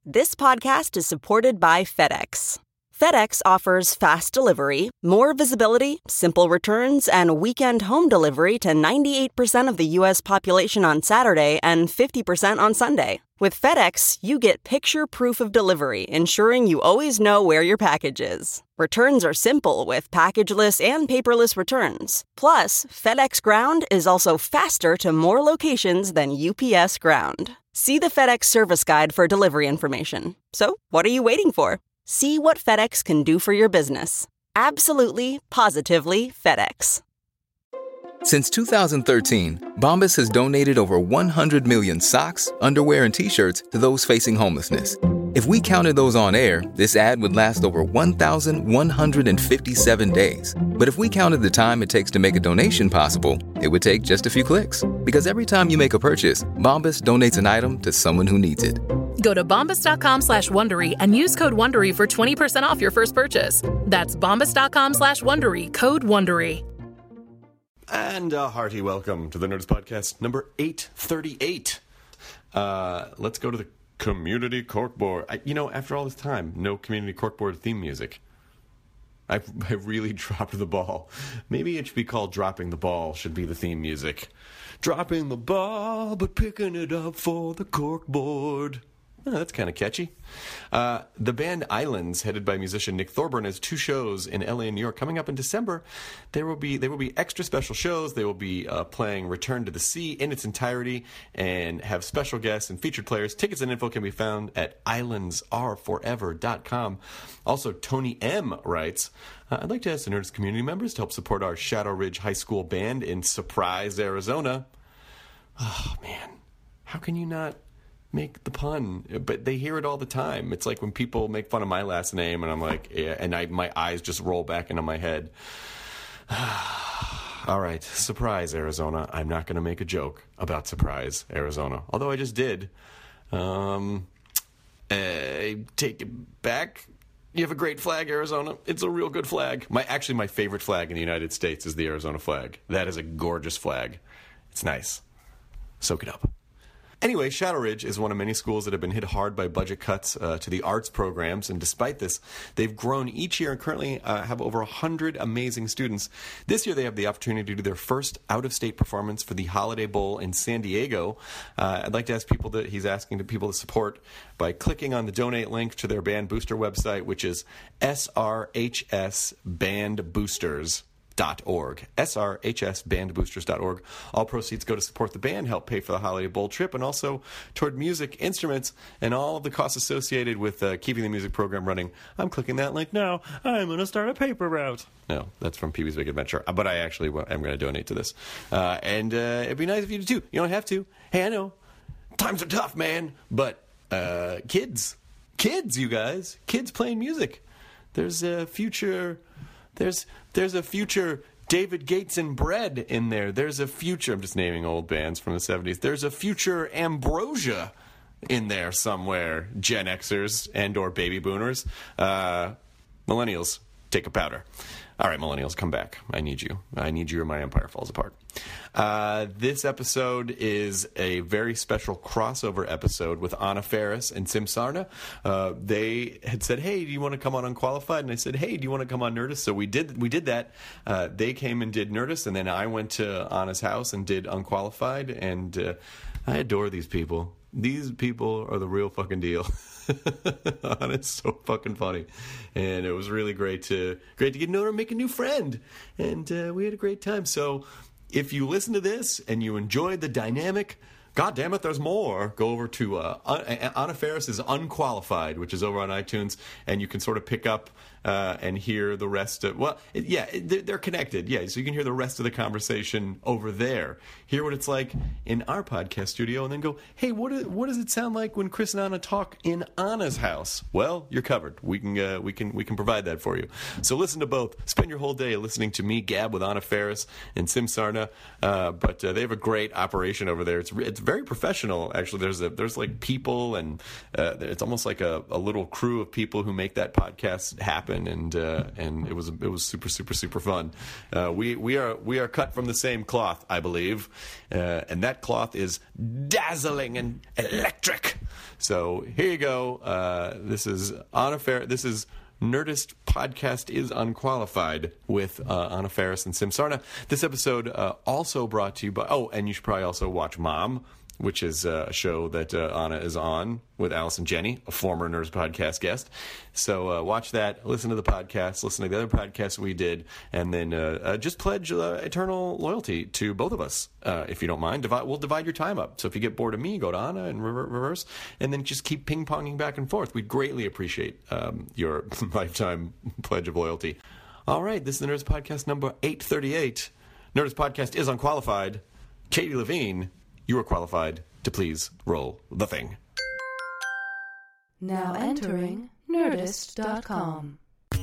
This podcast is supported by FedEx. FedEx offers fast delivery, more visibility, simple returns, and weekend home delivery to 98% of the U.S. population on Saturday and 50% on Sunday. With FedEx, you get picture proof of delivery, ensuring you always know where your package is. Returns are simple with packageless and paperless returns. Plus, FedEx Ground is also faster to more locations than UPS Ground. See the FedEx service guide for delivery information. So, what are you waiting for? See what FedEx can do for your business. Absolutely, positively FedEx. Since 2013, Bombas has donated over 100 million socks, underwear, and T-shirts to those facing homelessness. If we counted those on air, this ad would last over 1,157 days. But if we counted the time it takes to make a donation possible, it would take just a few clicks. Because every time you make a purchase, Bombas donates an item to someone who needs it. Go to bombas.com/Wondery and use code WONDERY for 20% off your first purchase. That's bombas.com/Wondery, code WONDERY. And a hearty welcome to the Nerds Podcast number 838. Let's go to the Community Corkboard. After all this time, no Community Corkboard theme music. I really dropped the ball. Maybe it should be called Dropping the Ball should be the theme music. Dropping the ball, but picking it up for the corkboard. Oh, that's kind of catchy. The band Islands, headed by musician Nick Thorburn, has 2 shows in LA and New York coming up in December. There will be extra special shows. They will be playing Return to the Sea in its entirety and have special guests and featured players. Tickets and info can be found at islandsareforever.com. Also, Tony M. writes, I'd like to ask the Nerds community members to help support our Shadow Ridge High School band in Surprise, Arizona. Oh, man. How can you not make the pun? But they hear it all the time. It's like when people make fun of my last name and I'm like, yeah, and my eyes just roll back into my head. All right, Surprise, Arizona. I'm not going to make a joke about Surprise, Arizona. Although I just did. Take it back. You have a great flag, Arizona. It's a real good flag. My favorite flag in the United States is the Arizona flag. That is a gorgeous flag. It's nice. Soak it up. Anyway, Shadow Ridge is one of many schools that have been hit hard by budget cuts to the arts programs, and despite this, they've grown each year and currently have over 100 amazing students. This year, they have the opportunity to do their first out-of-state performance for the Holiday Bowl in San Diego. I'd like to ask people he's asking people to support by clicking on the donate link to their band booster website, which is srhsbandboosters.org. srhsbandboosters.org. All proceeds go to support the band, help pay for the Holiday Bowl trip, and also toward music, instruments, and all of the costs associated with keeping the music program running. I'm clicking that link now. I'm going to start a paper route. No, that's from Pee-wee's Big Adventure, but I actually am going to donate to this. And it'd be nice if you do too. You don't have to. Hey, I know. Times are tough, man. But kids, you guys. Kids playing music. There's a future... There's a future David Gates and Bread in there. There's a future, I'm just naming old bands from the 70s. There's a future Ambrosia in there somewhere. Gen Xers and or baby boomers. Millennials, take a powder. All right, millennials, come back. I need you. I need you or my empire falls apart. This episode is a very special crossover episode with Anna Faris and Sim Sarna. They had said, hey, do you want to come on Unqualified? And I said, hey, do you want to come on Nerdist? So we did that. They came and did Nerdist, and then I went to Anna's house and did Unqualified, and I adore these people. These people are the real fucking deal. It's so fucking funny, and it was really great to get to know her and make a new friend, and we had a great time. So if you listen to this and you enjoyed the dynamic, God damn it, there's more. Go over to Anna Faris's Unqualified, which is over on iTunes, and you can sort of pick up and hear the rest of... Well, they're connected, yeah, so you can hear the rest of the conversation over there. Hear what it's like in our podcast studio, and then go, hey, what does it sound like when Chris and Anna talk in Anna's house? Well, you're covered. We can provide that for you. So listen to both. Spend your whole day listening to me gab with Anna Faris and Sim Sarna, but they have a great operation over there. It's very professional, actually. There's like people, and it's almost like a little crew of people who make that podcast happen. And it was super, super, super fun. We are cut from the same cloth, I believe, and that cloth is dazzling and electric. So here you go. This is Anna Faris. This is Nerdist Podcast is Unqualified with Anna Faris and Sim Sarna. This episode also brought to you by... Oh, and you should probably also watch Mom, which is a show that Anna is on with Allison Jenny, a former Nerdist Podcast guest. So watch that, listen to the podcast, listen to the other podcasts we did, and then just pledge eternal loyalty to both of us, if you don't mind. We'll divide your time up. So if you get bored of me, go to Anna and reverse, and then just keep ping-ponging back and forth. We'd greatly appreciate your lifetime pledge of loyalty. All right, this is the Nerdist Podcast number 838. Nerdist Podcast is Unqualified. Katie Levine, you are qualified to please roll the thing. Now entering Nerdist.com.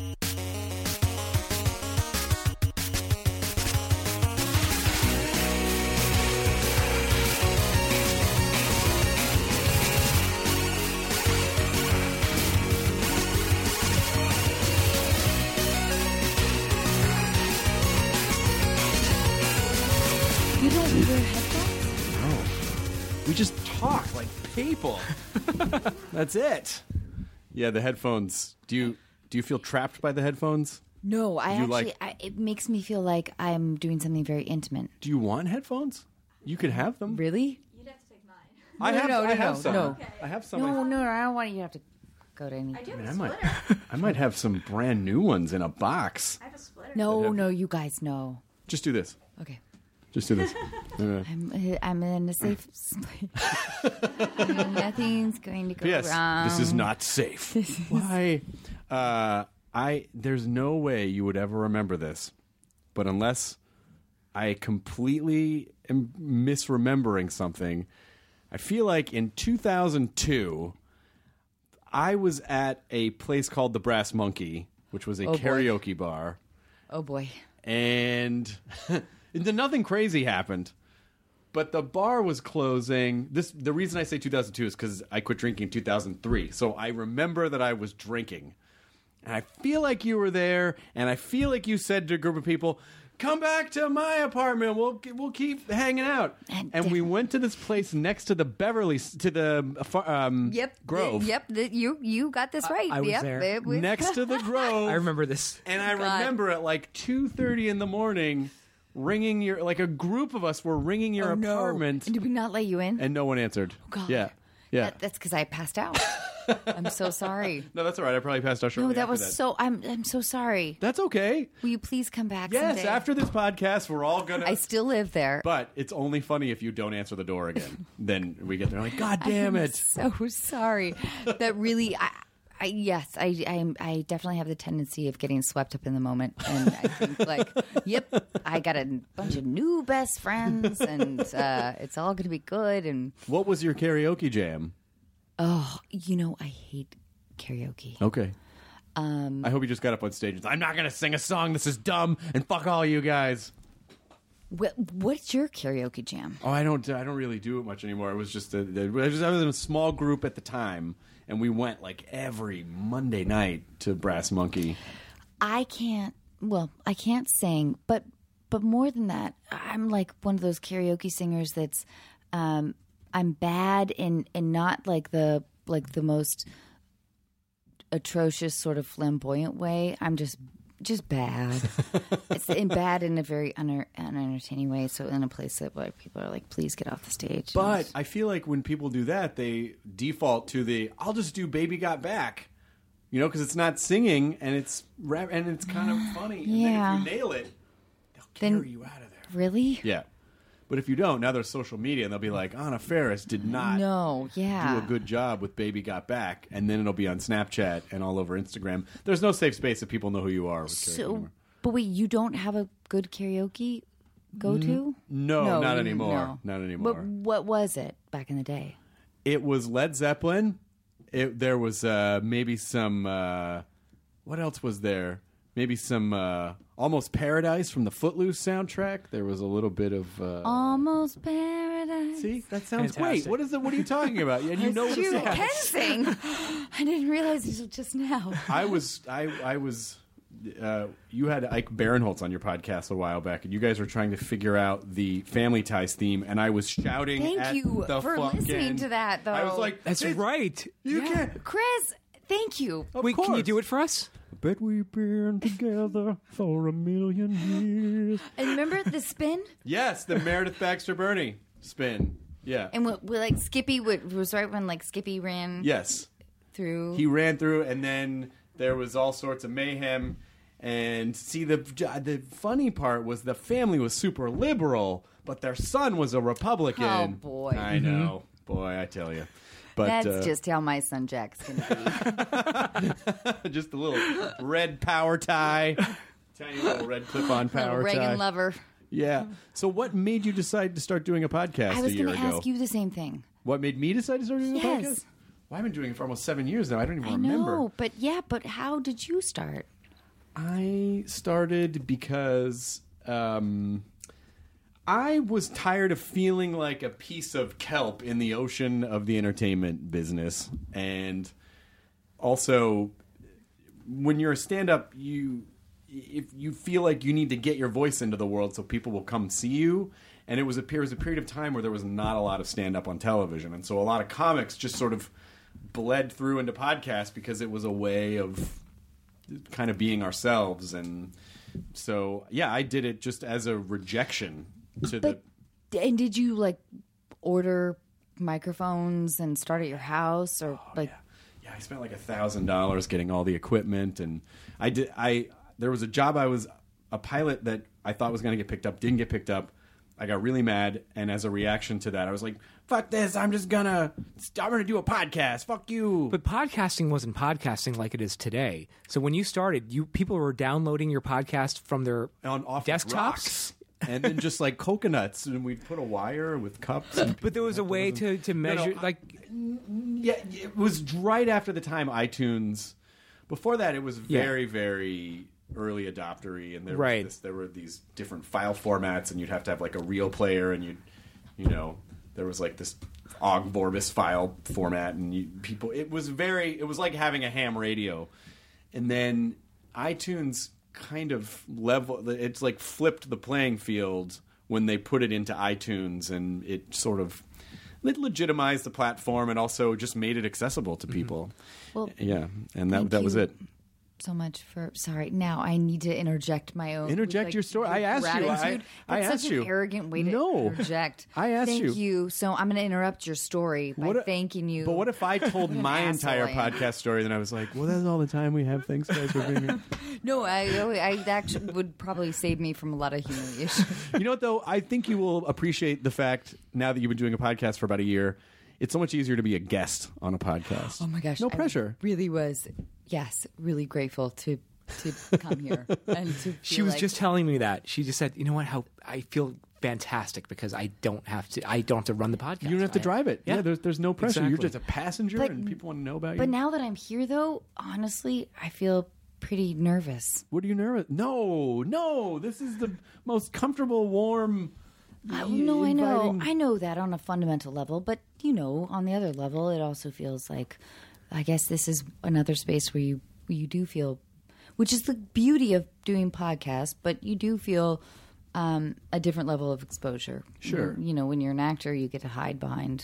You don't wear headphones? We just talk like people. That's it. Yeah, the headphones. Do you feel trapped by the headphones? No, it makes me feel like I'm doing something very intimate. Do you want headphones? You could have them. Really? You'd have to take mine. I have some. no. Okay. I have some. No, I don't want you to have to go to any. I do I have mean, a splitter. I might have some brand new ones in a box. I have a splitter. No, you guys know. Just do this. Okay. Just do this. I'm in a safe space. Nothing's going to go P.S. wrong. This is not safe. Why? There's no way you would ever remember this, but unless I completely am misremembering something, I feel like in 2002, I was at a place called the Brass Monkey, which was a karaoke bar. Oh boy. And nothing crazy happened, but the bar was closing. The reason I say 2002 is because I quit drinking in 2003, so I remember that I was drinking. And I feel like you were there, and I feel like you said to a group of people, "Come back to my apartment. We'll keep hanging out." And we went to this place next to the Grove. You got this right. I was there. Next to the Grove. I remember this. And I remember at like 2:30 in the morning, ringing a group of us were ringing your apartment. And did we not let you in? And no one answered. Oh, God. Yeah. That's because I passed out. I'm so sorry. No, that's all right. I probably passed out shortly. No, after that. I'm so sorry. That's okay. Will you please come back Yes, someday? after this podcast, we're all gonna. I still live there. But it's only funny if you don't answer the door again. Then we get there like, God damn it! I'm so sorry. That really, I definitely have the tendency of getting swept up in the moment, and I think yep, I got a bunch of new best friends, and it's all going to be good. And what was your karaoke jam? Oh, I hate karaoke. Okay. I hope you just got up on stage and said, "I'm not going to sing a song. This is dumb, and fuck all you guys." What's your karaoke jam? Oh, I don't really do it much anymore. It was just I was in a small group at the time, and we went like every Monday night to Brass Monkey. I can't sing, but more than that, I'm like one of those karaoke singers that's I'm bad in not like the most atrocious sort of flamboyant way. I'm just bad. It's bad in a very unentertaining way. So in a place that where people are like, please get off the stage. But I feel like when people do that, they default to I'll just do Baby Got Back, because it's not singing and it's rap and it's kind of funny. And then if you nail it, they'll carry you out of there. Really? Yeah. But if you don't, now there's social media, and they'll be like, Anna Faris did not do a good job with Baby Got Back, and then it'll be on Snapchat and all over Instagram. There's no safe space if people know who you are. But wait, you don't have a good karaoke go-to? No, not anymore. No. Not anymore. But what was it back in the day? It was Led Zeppelin. There was maybe some... what else was there? Maybe some Almost Paradise from the Footloose soundtrack. There was a little bit of Almost Paradise. See, that sounds fantastic. great. What are you talking about? And you know what You it can sing. I didn't realize it just now. I was you had Ike Barinholtz on your podcast a while back, and you guys were trying to figure out the Family Ties theme, and I was shouting Thank at you the for fucking... listening to that, though. I was like, That's right. You can't... Chris, thank you. Wait, can you do it for us? Bet we've been together for a million years. And remember the spin? Yes, the Meredith Baxter Burney spin. Yeah. And we like Skippy was right when like Skippy ran Yes. through. He ran through, and then there was all sorts of mayhem. And see, the funny part was the family was super liberal, but their son was a Republican. Oh, boy. I know. Boy, I tell you. But That's just how my son Jack's going to be. just a little red power tie. Tiny little red clip-on power Little Reagan tie. lover. Yeah. So what made you decide to start doing a podcast I was a year going to ago? ask you the same thing. What made me decide to start doing a Yes. podcast? Well, I've been doing it for almost 7 years now. I don't even I remember. know, but how did you start? I started because I was tired of feeling like a piece of kelp in the ocean of the entertainment business. And also, when you're a stand-up, if you feel like you need to get your voice into the world so people will come see you. And it was a period of time where there was not a lot of stand-up on television. And so a lot of comics just sort of bled through into podcasts because it was a way of kind of being ourselves. And so, yeah, I did it just as a rejection to And did you like order microphones and start at your house or like? Yeah, I spent like $1,000 getting all the equipment, and there was a job a pilot that I thought was going to get picked up, didn't get picked up. I got really mad, and as a reaction to that, I was like, fuck this, I'm gonna do a podcast, fuck you. But podcasting wasn't podcasting like it is today. So when you started, people were downloading your podcast from their off desktops. rocks, and then just like coconuts, and we'd put a wire with cups. And But there was a way to measure, yeah, it was right after the time iTunes. Before that, it was very, very early adoptery, and there were these different file formats, and you'd have to have like a real player, and there was like this Ogg Vorbis file format, and it was like having a ham radio. And then iTunes kind of it's like flipped the playing field when they put it into iTunes, and it sort of legitimized the platform and also just made it accessible to people. Well, yeah, and thank that was you it. So much for now I need to interject my own. Your story. I asked you. Gratitude. I That's asked such you. an arrogant way to interject. I asked Thank you. you. So I'm going to interrupt your story by thanking you. But what if I told my asshole entire I am. podcast story? Then I was like, well, that's all the time we have. Thanks, guys, for being here. No, I actually would probably save me from a lot of humiliation. You know what, though? I think you will appreciate the fact, now that you've been doing a podcast for about a year, it's so much easier to be a guest on a podcast. Oh my gosh. No pressure. I really was, really grateful to come here. And to she was just telling me that. She just said, you know what, how I feel fantastic because I don't have to run the podcast. You don't have to drive it. Yeah, there's no pressure. You're Exactly. just a passenger, But- and people want to know about you. But now that I'm here, though, honestly, I feel pretty nervous. What are you nervous? No. This is the most comfortable, warm. No, I know. inviting- I know that on a fundamental level, but on the other level, it also feels like, I guess this is another space where you do feel, which is the beauty of doing podcasts, but you do feel a different level of exposure. Sure. When you're an actor, you get to hide behind,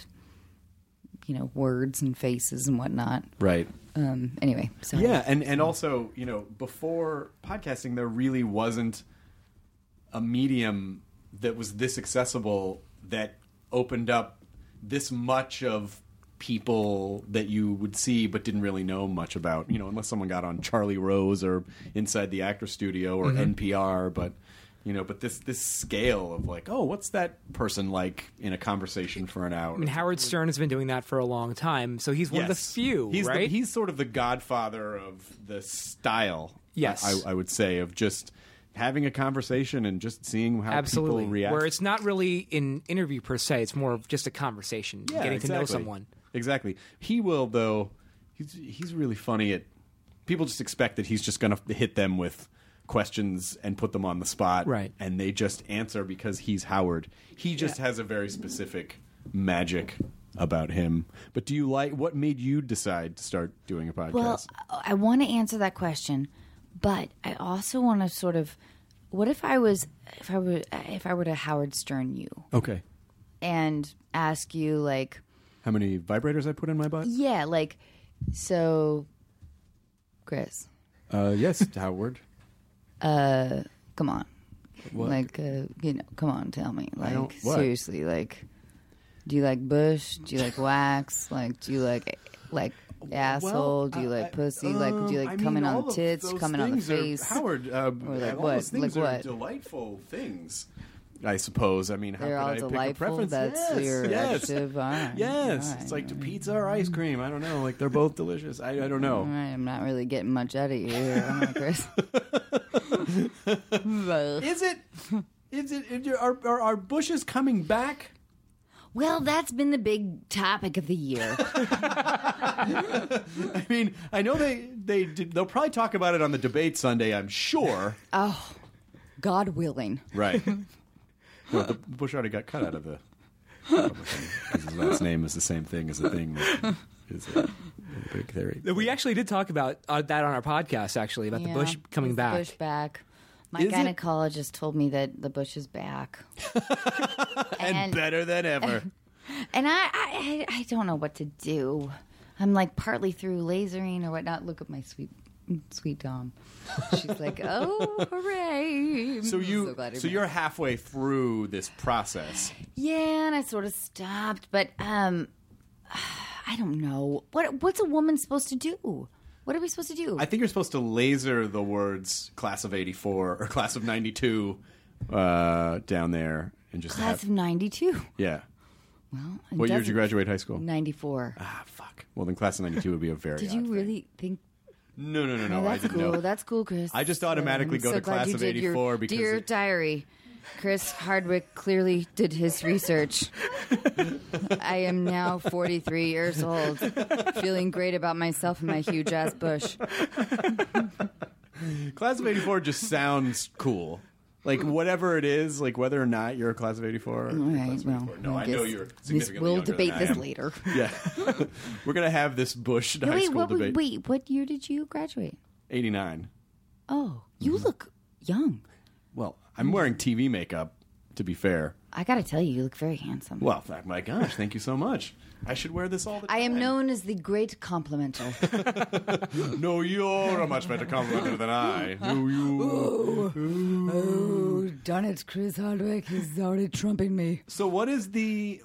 words and faces and whatnot. Right. Anyway, so Yeah, and also, before podcasting, there really wasn't a medium that was this accessible that opened up this much of people that you would see but didn't really know much about, unless someone got on Charlie Rose or Inside the Actor Studio or NPR, but this scale of like, oh, what's that person like in a conversation for an hour? I mean, Howard Stern has been doing that for a long time, so he's one of the few, right? He's sort of the godfather of the style. Yes. I would say, of just having a conversation and just seeing how Absolutely. people react. Where it's not really an interview per se; it's more of just a conversation, getting to know someone. Exactly. He will, though. He's really funny at. People just expect that he's just going to hit them with questions and put them on the spot, Right. And they just answer because he's Howard. He just has a very specific magic about him. But what made you decide to start doing a podcast? Well, I want to answer that question, But I also want to sort of, what if I were to Howard Stern you Okay. and ask you like, How many vibrators I put in my butt? yeah, like, so, Chris, Yes, Howard. come on, What? like, come on, tell me, like, don't- what? seriously, like, do you like bush? Do you like wax? Like, do you like asshole? Do you like pussy? Like, do you like coming on the tits, coming on the face? Howard, like all what? those things Like are what? delightful things. I suppose. I mean, how They're all could I pick a delightful. preference? That's your adjective. All right. Yes. All right. It's like pizza or ice cream. I don't know. Like they're both delicious. I don't know. All right, I'm not really getting much out of you here, am I, Chris? Is it? Are bushes coming back? Well, that's been the big topic of the year. I mean, I know they'll probably talk about it on the debate Sunday. I'm sure. Oh, God willing. Right. Well, the bush already got cut out of the Republican because his last name is the same thing as the thing that is a big theory. We actually did talk about that on our podcast, actually, about the bush coming it's back. Bush back. My Is it? gynecologist told me that the bush is back. and better than ever. And I don't know what to do. I'm like partly through lasering or whatnot. Look at my sweet Dom. She's like, oh, hooray. So glad you're halfway through this process. Yeah, and I sort of stopped, but I don't know. What's a woman supposed to do? What are we supposed to do? I think you're supposed to laser the words class of 84 or class of 92 down there and just Class of 92. Yeah. Well, What year did you graduate high school? 94. Ah, fuck. Well, then class of 92 would be a very Did odd you thing. really think? No. Oh, I that's didn't cool. know. That's cool, Chris. I just automatically I'm go so to glad class you of did your 84 because Dear it- Diary. Chris Hardwick clearly did his research. I am now 43 years old, feeling great about myself and my huge ass bush. Class of 84 just sounds cool. Like, whatever it is, like whether or not you're a class of 84. All right, well, No, I know you're significantly we'll younger debate than I this am. later. Yeah. We're going to have this Bush high Wait, school debate. wait, what year did you graduate? 89. Oh, you look young. Well, I'm wearing TV makeup, to be fair. I gotta tell you look very handsome. Well, my gosh, thank you so much. I should wear this all the time. I am known as the great complimenter. No, you're a much better complimenter than I. No, you. Oh, darn it, Chris Hardwick is already trumping me. So what's the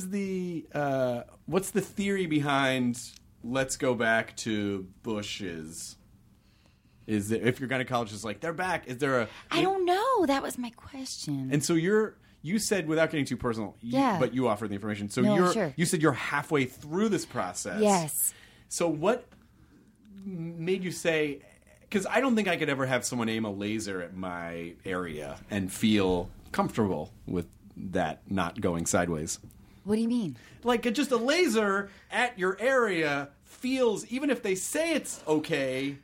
theory behind let's go back to Bush's? Is there, if your gynecologist is like, they're back, is there a... I don't know. That was my question. And so you said, without getting too personal, Yeah. but you offered the information. So No, sure. you said you're halfway through this process. Yes. So what made you say... Because I don't think I could ever have someone aim a laser at my area and feel comfortable with that not going sideways. What do you mean? Like, just a laser at your area feels, even if they say it's okay,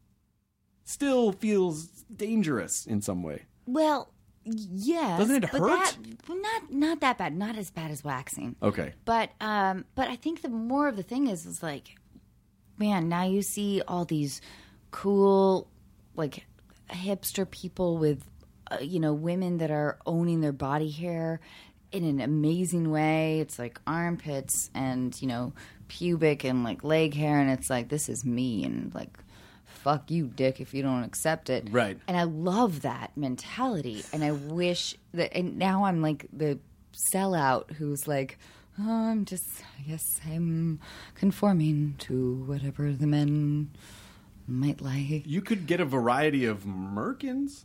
still feels dangerous in some way. Well, yes. Doesn't it but hurt? Not that bad. Not as bad as waxing. Okay. But I think the more of the thing is like, man, now you see all these cool, like, hipster people with, women that are owning their body hair in an amazing way. It's like armpits and, pubic and like leg hair. And it's like, this is me. And like, fuck you, dick, if you don't accept it. Right. And I love that mentality. And I wish that, and now I'm like the sellout who's like, I guess I'm conforming to whatever the men might like. You could get a variety of merkins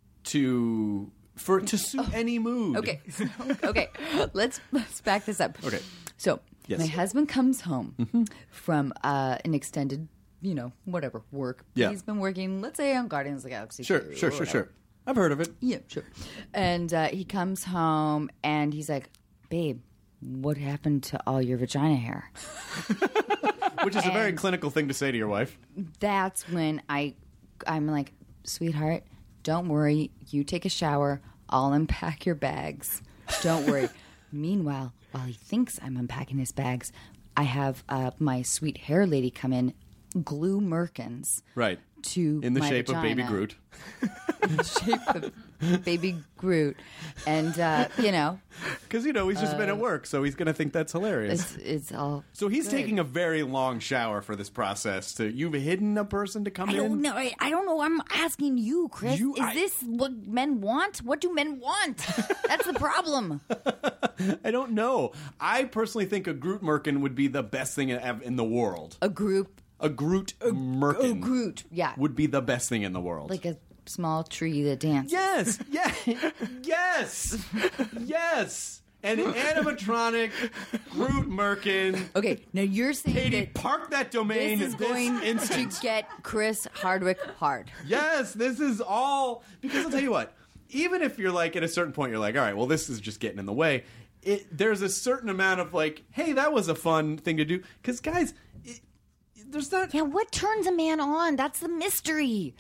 to suit any mood. Okay, okay, let's back this up. Okay. So Yes. my husband comes home from an extended, whatever work. Yeah. He's been working, let's say, on Guardians of the Galaxy. Sure. 2 or whatever. Sure. I've heard of it. Yeah, sure. And he comes home and he's like, babe, what happened to all your vagina hair? Which is a very And- clinical thing to say to your wife. That's when I'm like, sweetheart, don't worry. You take a shower. I'll unpack your bags. Don't worry. Meanwhile, while he thinks I'm unpacking his bags, I have my sweet hair lady come in, glue merkins. Right. to In the my shape of Baby vagina. Groot. In the shape of Baby Groot. And, Because, he's just been at work, so he's going to think that's hilarious. it's all. So he's good. taking a very long shower for this process. You've hidden a person to come I in? don't know. I don't know. I'm asking you, Chris. You- Is this what men want? What do men want? That's the problem. I don't know. I personally think a Groot Merkin would be the best thing in the world. A group. A Groot Merkin A Groot. Yeah. would be the best thing in the world. Like a small tree that dances. Yes, yes. An animatronic Groot Merkin. Okay, now you're saying Katie, that park that domain this is going instant. to get Chris Hardwick hard. Yes, this is all because I'll tell you what. Even if you're like at a certain point, you're like, all right, well, this is just getting in the way. There's a certain amount of like, hey, that was a fun thing to do. Because guys, there's not. Yeah, what turns a man on? That's the mystery.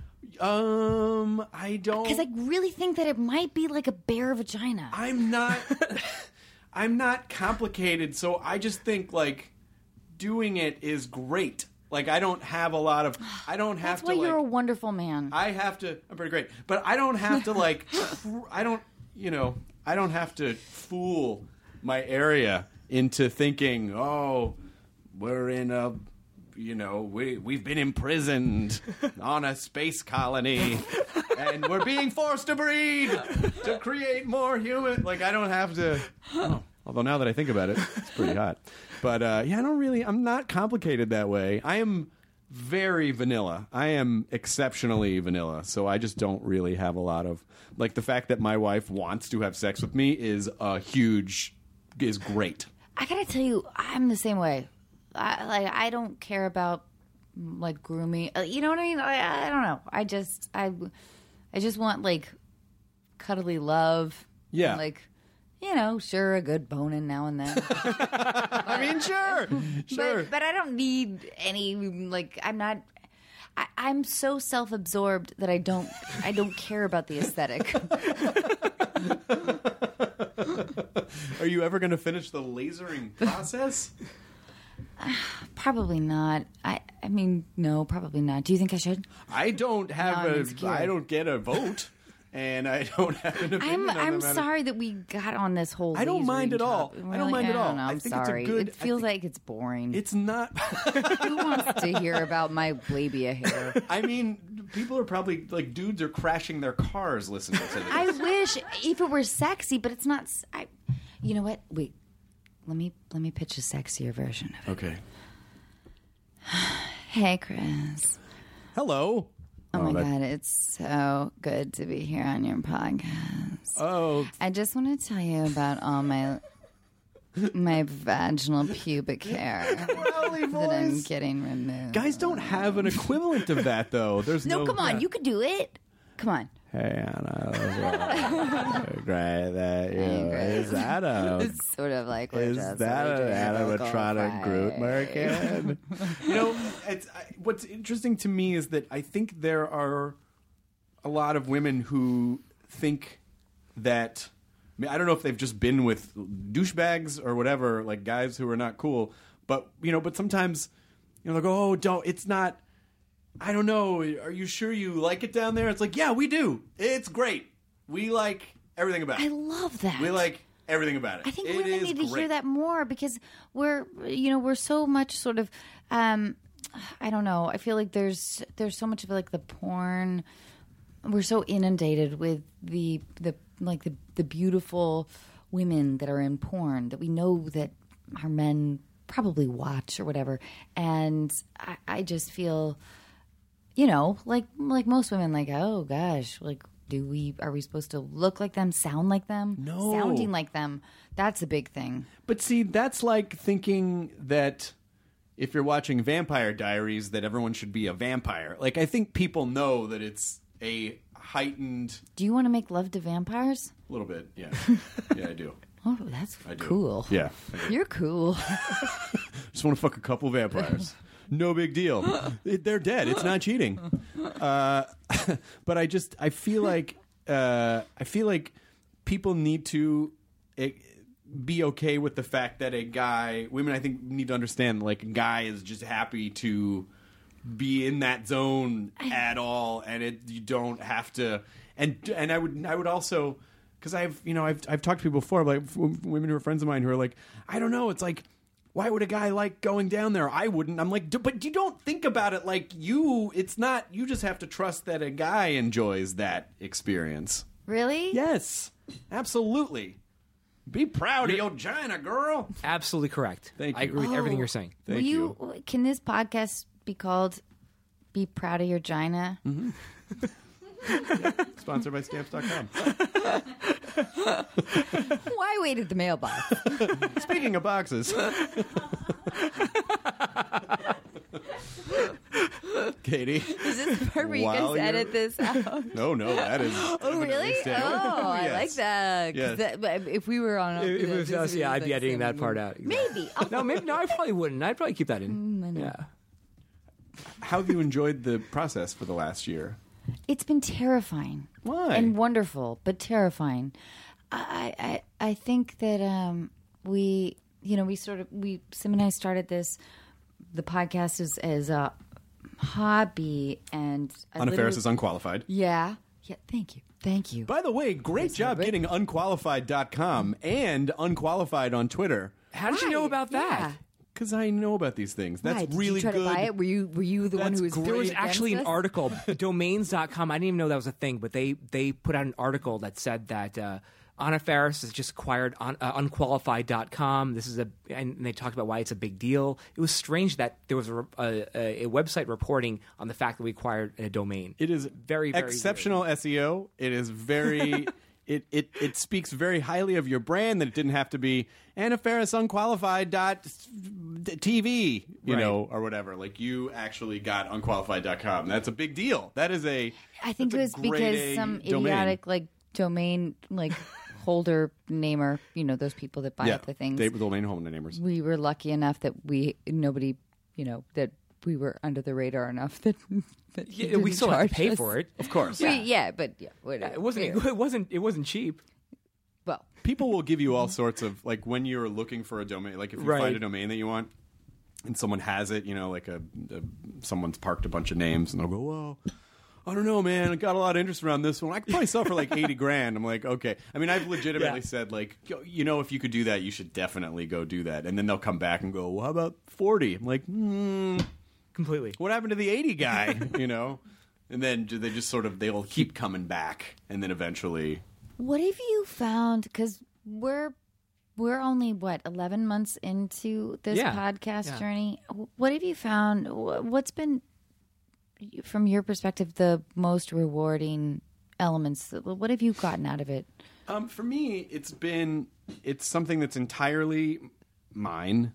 I don't. Because I really think that it might be like a bare vagina. I'm not complicated, so I just think like doing it is great. Like I don't have a lot of. I don't have That's to. why you're like, a wonderful man. I have to. I'm pretty great, but I don't have to like. I don't. I don't have to fool my area into thinking, oh, we're in a. We've been imprisoned on a space colony, and we're being forced to breed to create more human. Like I don't have to. Oh, although now that I think about it, it's pretty hot. But I'm not complicated that way. I am very vanilla. I am exceptionally vanilla. So I just don't really have a lot of like the fact that my wife wants to have sex with me is great. I gotta tell you, I'm the same way. I don't care about like grooming. You know what I mean? I don't know. I just want like cuddly love. Yeah. And, like sure, a good boning now and then. I mean, sure. But I don't need any like. I'm so self-absorbed that I don't care about the aesthetic. Are you ever going to finish the lasering process? Probably not. I mean, no, probably not. Do you think I should? I don't have No, I'm insecure. I don't get a vote, and I don't have an opinion. I'm sorry that we got on this whole. I don't mind lasering at all. topic. I don't mind at all. Know, I I'm think it's a sorry. good- It feels like it's boring. It's not. Who wants to hear about my labia hair? I mean, people are probably like dudes are crashing their cars listening to this. I wish if it were sexy, but it's not. You know what? Wait. Let me pitch a sexier version of it. Okay. Hey, Chris. Hello. Oh my God, it's so good to be here on your podcast. Oh, I just want to tell you about all my vaginal pubic hair that I'm getting removed. guys don't have an equivalent of that though. There's no. Come on, you could do it. Come on. Hey Anna, great that you. Is that a? It's sort of like we're Is just that an original animatronic Groot Merkin? What's interesting to me is that I think there are a lot of women who think that. I mean, I don't know if they've just been with douchebags or whatever, like guys who are not cool. But but sometimes like, oh, it's not. I don't know. Are you sure you like it down there? It's like, yeah, we do. It's great. We like everything about it. I love that. We like everything about it. I think It women is need to great. hear that more because we're so much sort of I don't know. I feel like there's so much of like the porn. We're so inundated with the beautiful women that are in porn that we know that our men probably watch or whatever, and I just feel. Like most women, like, oh gosh, like, are we supposed to look like them, sound like them? No. Sounding like them. That's a big thing. But see, that's like thinking that if you're watching Vampire Diaries, that everyone should be a vampire. Like, I think people know that it's a heightened. Do you want to make love to vampires? A little bit, yeah. Yeah, I do. Oh, that's I do. cool. Yeah. You're cool. Just want to fuck a couple vampires. No big deal. They're dead. It's not cheating. But I feel like people need to be okay with the fact that women I think need to understand like a guy is just happy to be in that zone at all, and you don't have to. And I would also, because I've talked to people before, like women who are friends of mine who are like, I don't know, it's like, why would a guy like going down there? I wouldn't. I'm like, but you don't think about it like it's not, you just have to trust that a guy enjoys that experience. Really? Yes, absolutely. Be proud of your vagina, girl. Absolutely correct. Thank you. I agree with everything you're saying. Thank you. Can this podcast be called Be Proud of Your Gina? Mm-hmm. Sponsored by Stamps.com. Why wait at the mailbox? Speaking of boxes. Katie. Is this the part where you guys edit this out? No, that is. Oh, really? Oh, I yes. like that. 'Cause Yes. if we were on... If it was us, yeah, I'd be editing that part out. Maybe. No, I probably wouldn't. I'd probably keep that in. Yeah. How have you enjoyed the process for the last year? It's been terrifying. Why? And wonderful, but terrifying. I think that Sim and I started the podcast as a hobby, and Anna Faris is unqualified. Yeah, thank you. By the way, great job getting unqualified.com and unqualified on Twitter. How did you know about that? Yeah. Because I know about these things. That's Right. really Did you try good. to buy it? Were you the one That's who was? great. There was against actually an us? article, domains.com. I didn't even know that was a thing, but they put out an article that said that Anna Faris has just acquired unqualified.com. And they talked about why it's a big deal. It was strange that there was a website reporting on the fact that we acquired a domain. It is very, very exceptional SEO. It is very. It speaks very highly of your brand, that it didn't have to be Anna Faris unqualified.tv, or whatever. Like, you actually got unqualified.com. That's a big deal. That is I think it that's was a grade because A some domain. idiotic domain holder namer. Those people that buy up the things. They were domain holder namers. We were lucky enough that nobody that we were under the radar enough that Yeah, we still have to pay for it. Of course. Whatever. It wasn't cheap. Well, People will give you all sorts of, like, when you're looking for a domain, like if you Right. find a domain that you want and someone has it, like someone's parked a bunch of names and they'll go, well, I don't know, man, I got a lot of interest around this one. I could probably sell for like 80 grand. I'm like, okay. I mean, I've legitimately said, like, if you could do that, you should definitely go do that. And then they'll come back and go, well, how about 40? I'm like, Completely. what happened to the 80 guy? And then they just they'll keep coming back. And then eventually... what have you found? Because we're only 11 months into this podcast journey. What have you found? What's been, from your perspective, the most rewarding elements? What have you gotten out of it? For me, it's something that's entirely mine.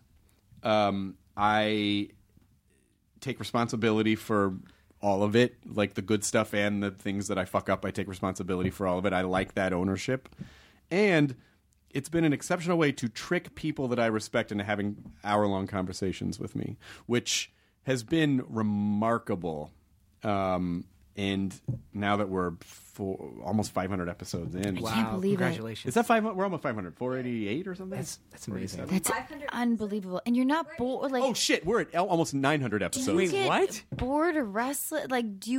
I take responsibility for all of it, like the good stuff and the things that I fuck up. I take responsibility for all of it. I like that ownership. And it's been an exceptional way to trick people that I respect into having hour-long conversations with me, which has been remarkable. And now that we're almost 500 episodes in. I can't believe Congratulations. Is that 500? We're almost 500. 488 or something? That's amazing. That's unbelievable. And you're not bored. Oh, shit. We're at almost 900 do episodes. you Wait, get what? bored or restless? Did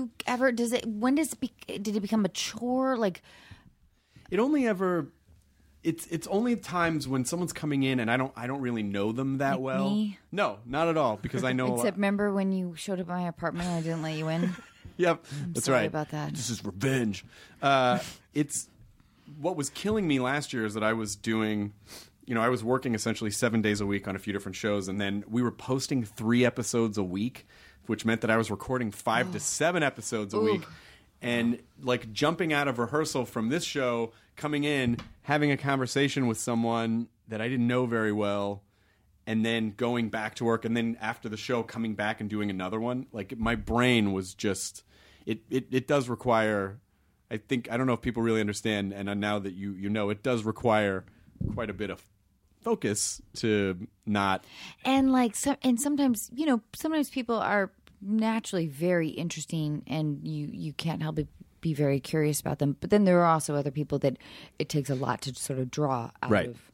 it become a chore? It only ever... It's only times when someone's coming in and I don't really know them that well. me? No, not at all, because I know a lot. Except remember when you showed up at my apartment and I didn't let you in? Yep, that's sorry right. about that. This is revenge. It's what was killing me last year is that I was doing, I was working essentially 7 days a week on a few different shows, and then we were posting 3 episodes a week, which meant that I was recording 5 to 7 episodes a week, and like jumping out of rehearsal from this show, coming in, having a conversation with someone that I didn't know very well, and then going back to work, and then after the show coming back and doing another one. Like, my brain was just it does require, I don't know if people really understand, and now that you know, it does require quite a bit of focus to not. And sometimes people are naturally very interesting and you can't help but be very curious about them. But then there are also other people that it takes a lot to sort of draw out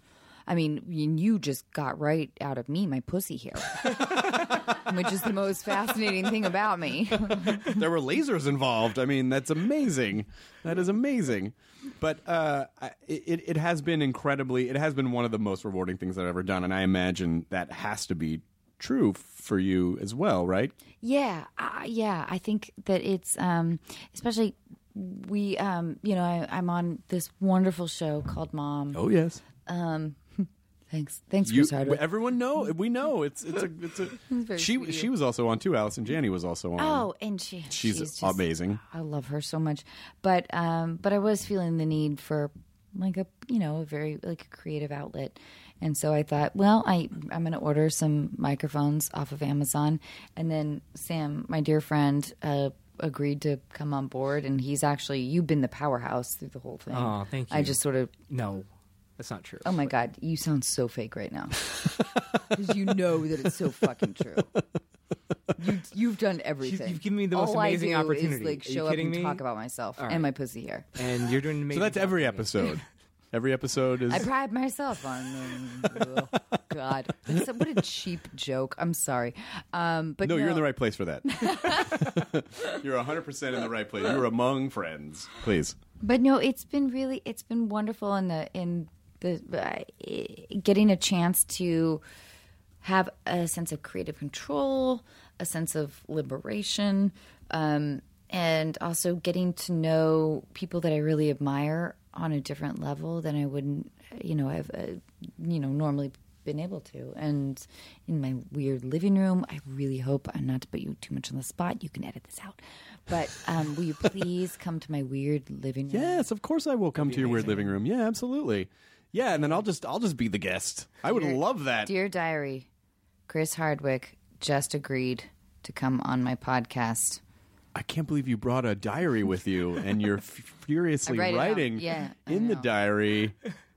I mean, you just got right out of me, my pussy here, which is the most fascinating thing about me. There were lasers involved. I mean, that's amazing. That is amazing. But it has been incredibly. It has been one of the most rewarding things I've ever done, and I imagine that has to be true for you as well, right? Yeah, I think that it's especially we. I'm on this wonderful show called Mom. Oh yes. Thanks, Chris Hardwick. Everyone know. We know it's a. She was also on too. Allison Janney was also on. Oh, and she's just amazing. I love her so much. But I was feeling the need for like a very like a creative outlet, and so I thought, well, I'm going to order some microphones off of Amazon, and then Sam, my dear friend, agreed to come on board, and you've been the powerhouse through the whole thing. Oh, thank you. I just sort of No, that's not true. Oh my God, you sound so fake right now. Because you know that it's so fucking true. You've done everything. You've given me the most All amazing I do opportunity. Is like Are you show up kidding and me? talk about myself All and my pussy hair. And you're doing an amazing So that's every job for me. episode. Every episode is. I pride myself on. Oh, God, what a cheap joke. I'm sorry, but No, you're in the right place for that. You're 100% in the right place. You're among friends. Please. But no, it's been wonderful in the getting a chance to have a sense of creative control, a sense of liberation, and also getting to know people that I really admire on a different level than I wouldn't, have, normally been able to. And in my weird living room, I really hope, not to put you too much on the spot, you can edit this out, but will you please come to my weird living room? Yes, of course I will come to your weird living room. Yeah, absolutely. Yeah, and then I'll just be the guest. I would love that. Dear Diary, Chris Hardwick just agreed to come on my podcast. I can't believe you brought a diary with you, and you're furiously I write it writing out. Yeah, I in the know. diary.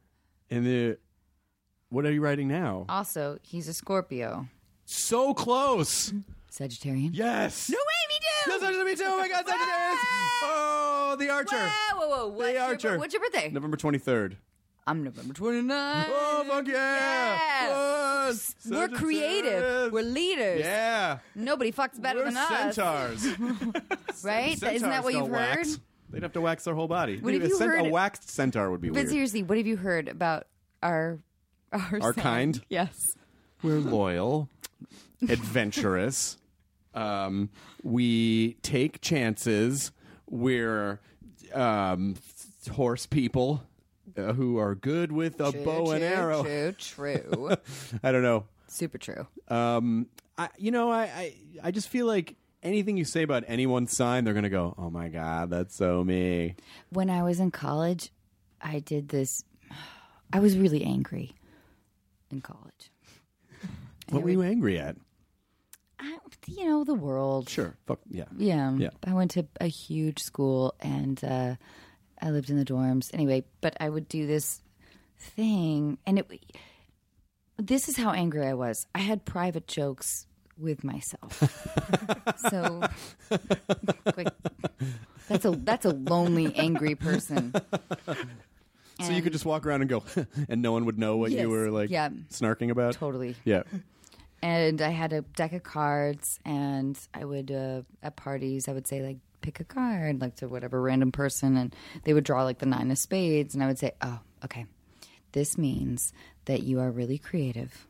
What are you writing now? Also, he's a Scorpio. So close. Sagittarian? Yes. No way, me too! Yes, me too. Oh my God, Sagittarius. Oh, the Archer. Whoa. The Archer. What's your birthday? November 23rd. I'm November 29th. Oh, fuck yeah. Yes. We're creative. We're leaders. Yeah. Nobody fucks better We're than us. centaurs. Right? Isn't that what Centaurs you've don't heard? wax. They'd have to wax their whole body. What have you heard? A waxed centaur would be But weird. seriously, what have you heard about our Our kind? Yes. We're loyal, adventurous. We take chances. We're horse people who are good with a bow and arrow. True. I don't know. Super true. I just feel like anything you say about anyone's sign, they're going to go, oh my God, that's so me. When I was in college, I did this. I was really angry in college. What were you angry at? The world. Sure. Fuck, yeah. Yeah. Yeah. I went to a huge school and I lived in the dorms. Anyway, but I would do this thing and this is how angry I was. I had private jokes with myself. So like that's a lonely, angry person. So you could just walk around and go, and no one would know what Yes. you were snarking about? Totally. Yeah. And I had a deck of cards, and I would at parties I would say like pick a card like to whatever random person, and they would draw like the 9 of spades, and I would say, oh, okay, this means that you are really creative,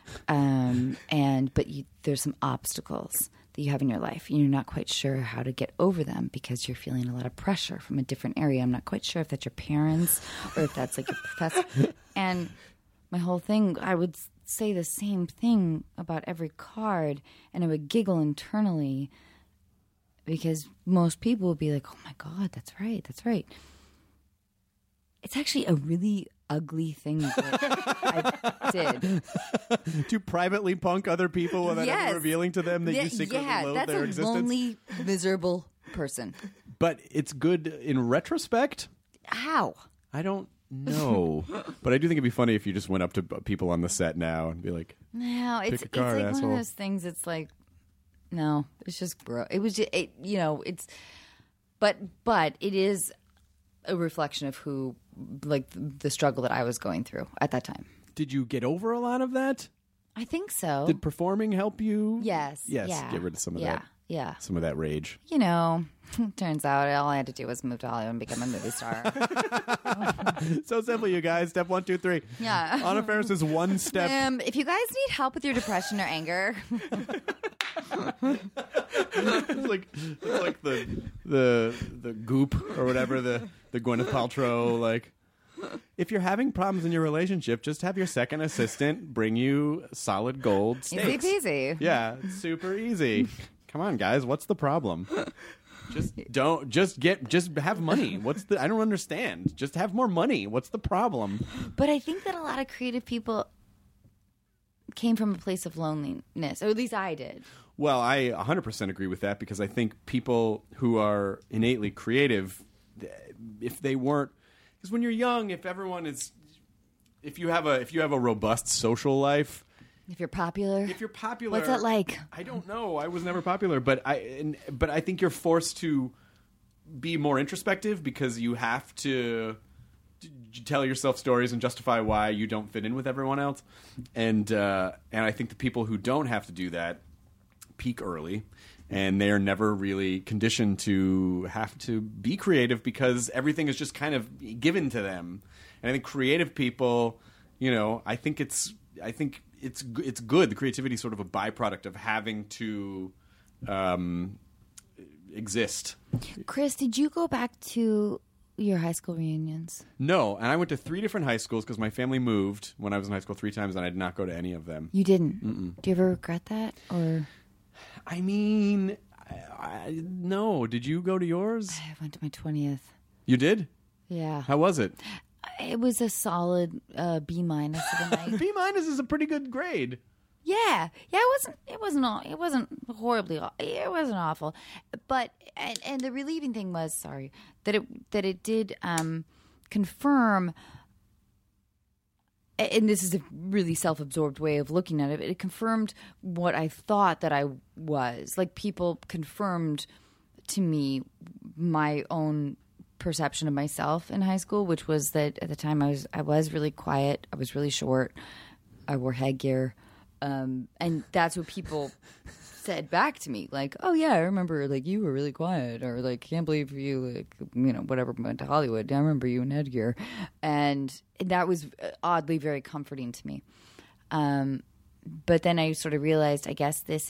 but there's some obstacles that you have in your life, and you're not quite sure how to get over them because you're feeling a lot of pressure from a different area. I'm not quite sure if that's your parents or if that's like your professor. And my whole thing, I would say the same thing about every card, and I would giggle internally because most people would be like, oh my God, that's right. It's actually a really ugly thing that I did. To privately punk other people without Yes. ever revealing to them that you secretly loathe that's their a existence? lonely, miserable person. But it's good in retrospect? How? I don't know. But I do think it'd be funny if you just went up to people on the set now and be like, No, it's Pick a card, like one asshole. of those things. It's like, no, it's just gross. It was just, it's, but it is a reflection of who, like the struggle that I was going through at that time. did you get over a lot of that? I think so. Did performing help you? Yes. Yes. Yeah. Get rid of some of Yeah. that. Yeah. Some of that rage. You know, turns out all I had to do was move to Hollywood and become a movie star. So simple, you guys. Step 1, 2, 3. Yeah. Anna Faris is one step. If you guys need help with your depression or anger, It's like the Goop or whatever, the Gwyneth Paltrow, like, if you're having problems in your relationship, just have your second assistant bring you solid gold steaks. easy peasy. Yeah, it's super easy. Come on, guys, what's the problem? Just have money. I don't understand. Just have more money. What's the problem? But I think that a lot of creative people came from a place of loneliness, or at least I did. Well, I 100% agree with that, because I think people who are innately creative, if they weren't, because when you're young, if you have a robust social life, If you're popular, what's that like? I don't know. I was never popular, but I think you're forced to be more introspective, because you have to tell yourself stories and justify why you don't fit in with everyone else. And I think the people who don't have to do that peak early, and they are never really conditioned to have to be creative, because everything is just kind of given to them. And I think creative people, I think it's good. The creativity is sort of a byproduct of having to exist. Chris, did you go back to your high school reunions? No, and I went to 3 different high schools because my family moved when I was in high school 3 times, and I did not go to any of them. You didn't? Do you ever regret that? Or I mean, no. Did you go to yours? I went to my 20th. You did? Yeah. How was it? It was a solid B- for the night. B- is a pretty good grade. Yeah. It wasn't horribly. It wasn't awful, but and the relieving thing was, that it did confirm. And this is a really self-absorbed way of looking at it. It confirmed what I thought that I was. Like, people confirmed to me my own perception of myself in high school, which was that at the time I was really quiet. I was really short. I wore headgear. And that's what people said back to me. Like, oh yeah, I remember, like, you were really quiet, or like, can't believe you, like, whatever, went to Hollywood. I remember you in headgear. And that was oddly very comforting to me. But then I sort of realized, I guess this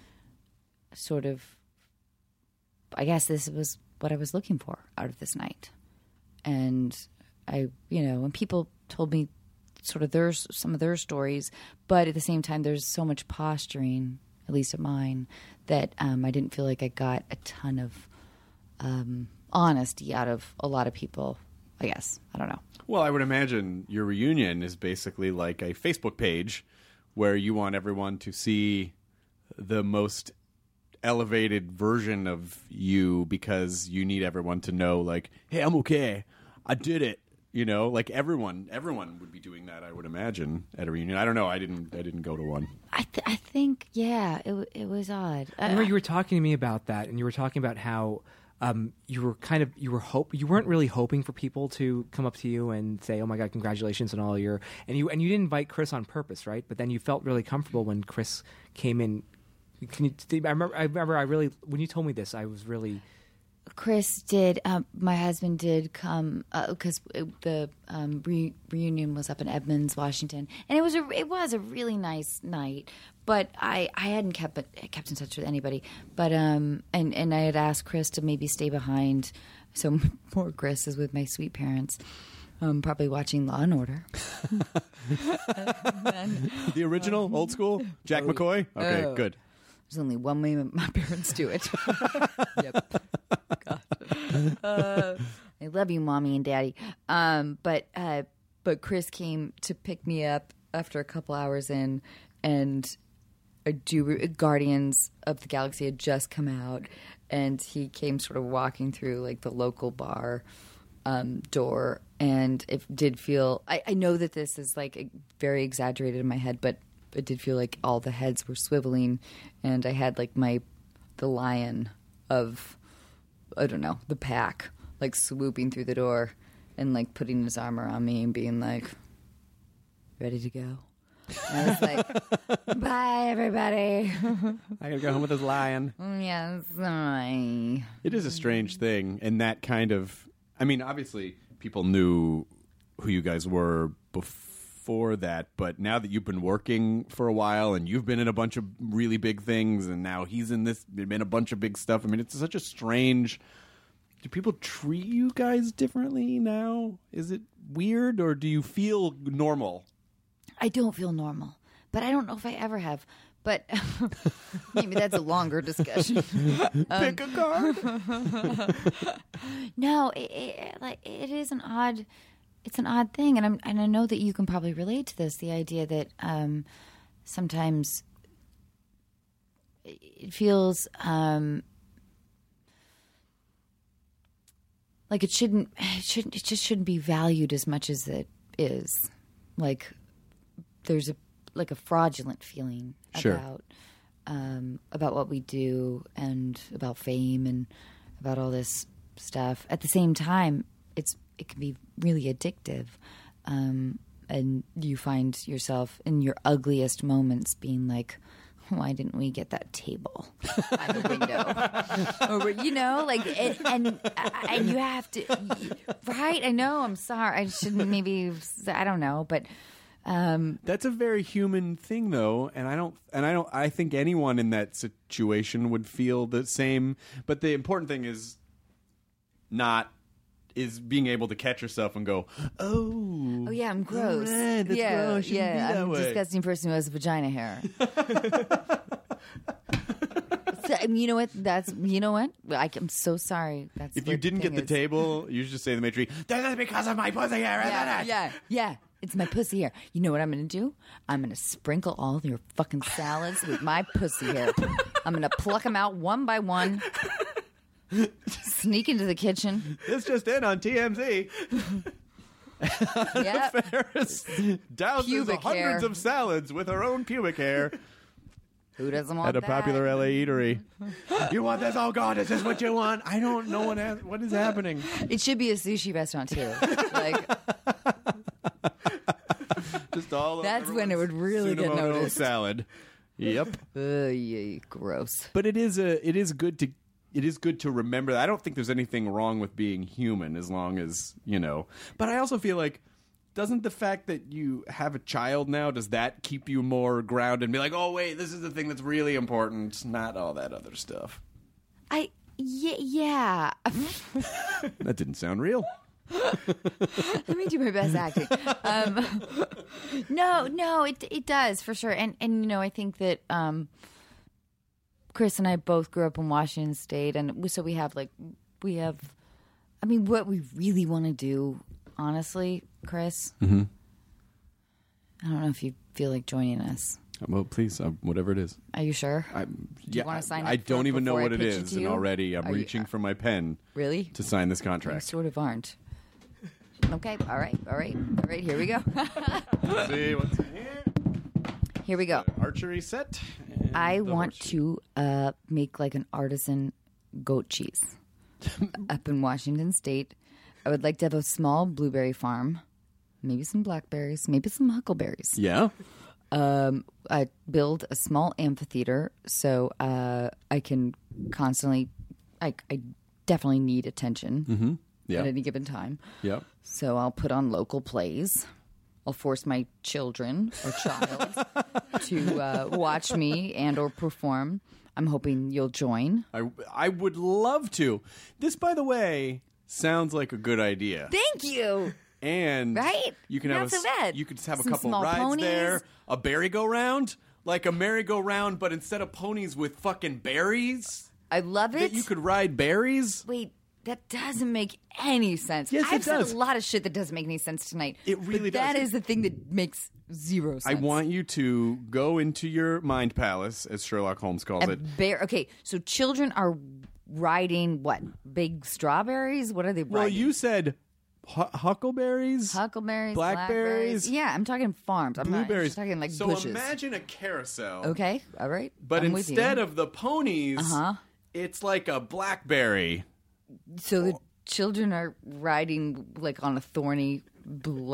was what I was looking for out of this night. And when people told me sort of some of their stories, but at the same time, there's so much posturing, at least of mine, that I didn't feel like I got a ton of honesty out of a lot of people, I guess. I don't know. Well, I would imagine your reunion is basically like a Facebook page where you want everyone to see the most elevated version of you, because you need everyone to know, like, hey, I'm okay. I did it. Like everyone would be doing that, I would imagine, at a reunion. I don't know. I didn't go to one. I think, yeah, it was odd. I remember you were talking to me about that, and you were talking about how you weren't really hoping for people to come up to you and say, "Oh my God, congratulations on all your," and you didn't invite Chris on purpose, right? But then you felt really comfortable when Chris came in. I remember when you told me this, I was really. Chris did. My husband did come because the reunion was up in Edmonds, Washington, and it was a really nice night. But I hadn't kept in touch with anybody. But and I had asked Chris to maybe stay behind. So poor Chris is with my sweet parents, probably watching Law and Order. The original, old school, Jack McCoy. Okay, good. There's only one way my parents do it. Yep. God. I love you, Mommy and Daddy. But Chris came to pick me up after a couple hours in, and Guardians of the Galaxy had just come out, and he came sort of walking through like the local bar door, and it did feel. I know that this is like very exaggerated in my head, but it did feel like all the heads were swiveling, and I had like the lion of, I don't know, the pack, like swooping through the door and like putting his arm around me and being like, ready to go. And I was like, bye, everybody. I gotta go home with this lion. Yes, bye. It is a strange thing, and that kind of. I mean, obviously, people knew who you guys were before that, but now that you've been working for a while and you've been in a bunch of really big things, and now he's in a bunch of big stuff. I mean, it's such a strange. Do people treat you guys differently now? Is it weird, or do you feel normal? I don't feel normal, but I don't know if I ever have. But maybe that's a longer discussion. Pick a card. No, it is an odd. It's an odd thing, and I know that you can probably relate to this. The idea that sometimes it feels like it just shouldn't be valued as much as it is. Like there's a fraudulent feeling Sure. about what we do and about fame and about all this stuff. At the same time, it can be really addictive, and you find yourself in your ugliest moments being like, why didn't we get that table out the window? Or, and you have to, right? I know. I'm sorry. I shouldn't. Maybe I don't know, but. That's a very human thing, though, and I think anyone in that situation would feel the same. But the important thing is being able to catch yourself and go, oh yeah, I'm gross. Right, that's gross. Yeah, I'm a way. disgusting person who has vagina hair. So, you know what? I'm so sorry. That's If you didn't get the table, you should just say to the maitre, "This is because of my pussy hair, isn't it?" Yeah. It's my pussy hair. You know what I'm going to do? I'm going to sprinkle all your fucking salads with my pussy hair. I'm going to pluck them out one by one. Sneak into the kitchen. This just in on TMZ. Yep. Ferris douses Pubic hundreds hair. of salads with her own pubic hair Who doesn't want at a that? popular LA eatery. You want this? Oh God, is this what you want? I don't know what is happening. It should be a sushi restaurant too. Like Just all that's when it would really get Tsunamoto noticed. salad. Yep. Yeah, gross. But it is good to remember that. I don't think there's anything wrong with being human as long as, But I also feel like, doesn't the fact that you have a child now, does that keep you more grounded and be like, oh, wait, this is the thing that's really important, not all that other stuff? Yeah. That didn't sound real. Let me do my best acting. No, it does for sure. And I think that Chris and I both grew up in Washington State, and so we have what we really want to do, honestly, Chris. Mm-hmm. I don't know if you feel like joining us. Well, please, whatever it is. Are you sure? You wanna sign up I for don't it even know before I what it pitch it is, to and you? already I'm Are you- reaching for my pen Really? to sign this You contract. sort of aren't. Okay. All right. Here we go. See what's in here. Here we go. Archery set. and I the want horseshoe. to make like an artisan goat cheese up in Washington State. I would like to have a small blueberry farm, maybe some blackberries, maybe some huckleberries. Yeah. I build a small amphitheater so I can constantly. I definitely need attention Yeah. at any given time. Yep. So I'll put on local plays. I'll force my children or child to watch me and or perform. I'm hoping you'll join. I would love to. This, by the way, sounds like a good idea. Thank you. And Right? you can Not have so bad. you could have a Some couple small rides ponies. there, a merry-go-round, like a merry-go-round, but instead of ponies with fucking berries, I love it. that you could ride berries. Wait, that doesn't make any sense. Yes, it I've said does. a lot of shit that doesn't make any sense tonight. It really but That does. is the thing that makes zero sense. I want you to go into your mind palace, as Sherlock Holmes calls it. Okay, so children are riding what? Big strawberries? What are they Well, riding? you said huckleberries, Huckleberries, blackberries, Yeah, I'm talking farms. I'm not blueberries. just talking like so bushes. imagine a carousel. Okay, all right. But I'm with you. instead of the ponies, it's like a blackberry. So the children are riding like on a thorny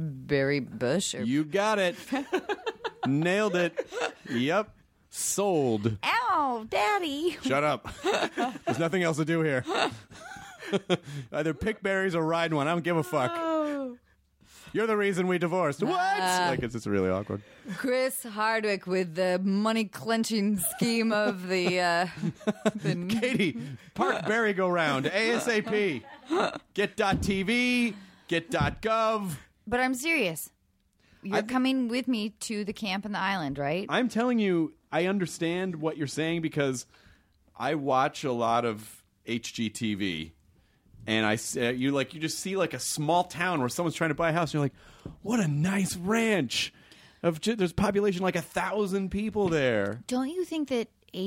Barry Bush. Or... You got it. Nailed it. Yep. Sold. Ow, Daddy. Shut up. There's nothing else to do here. Either pick berries or ride one. I don't give a fuck. Oh. You're the reason we divorced. What? Like, it's just really awkward. Chris Hardwick with the money-clenching scheme of the Katie, park merry-go-round ASAP. Get.tv, get.gov. But I'm serious. You're coming with me to the camp in the island, right? I'm telling you, I understand what you're saying because I watch a lot of HGTV. And you just see like a small town where someone's trying to buy a house. And you're like, what a nice ranch! There's population like 1,000 people there. Don't you think that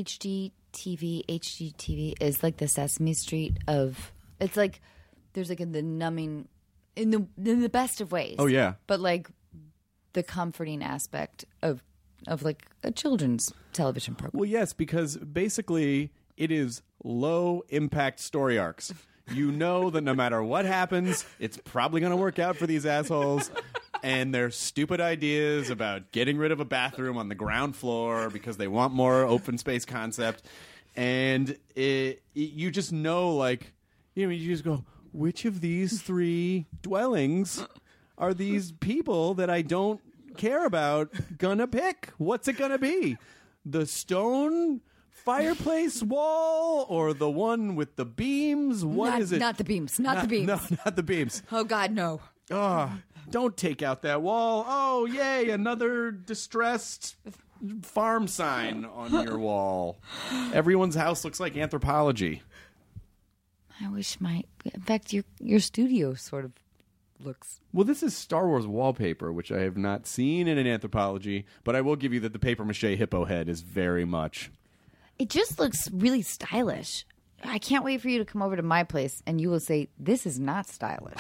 HGTV is like the Sesame Street of? It's like there's like the numbing in the best of ways. Oh yeah, but like the comforting aspect of like a children's television program. Well, yes, because basically it is low impact story arcs. You know that no matter what happens, it's probably going to work out for these assholes. And their stupid ideas about getting rid of a bathroom on the ground floor because they want more open space concept. And you just know, like, you just go, which of these 3 dwellings are these people that I don't care about gonna pick? What's it gonna be? The stone fireplace wall or the one with the beams? What is it? Not the beams. Not the beams. No, not the beams. Oh, God, no. Oh, don't take out that wall. Oh, yay, another distressed farm sign on your wall. Everyone's house looks like Anthropology. I wish in fact, your studio sort of looks. Well, this is Star Wars wallpaper, which I have not seen in an Anthropology, but I will give you that the papier-mâché hippo head is very much. It just looks really stylish. I can't wait for you to come over to my place and you will say, this is not stylish.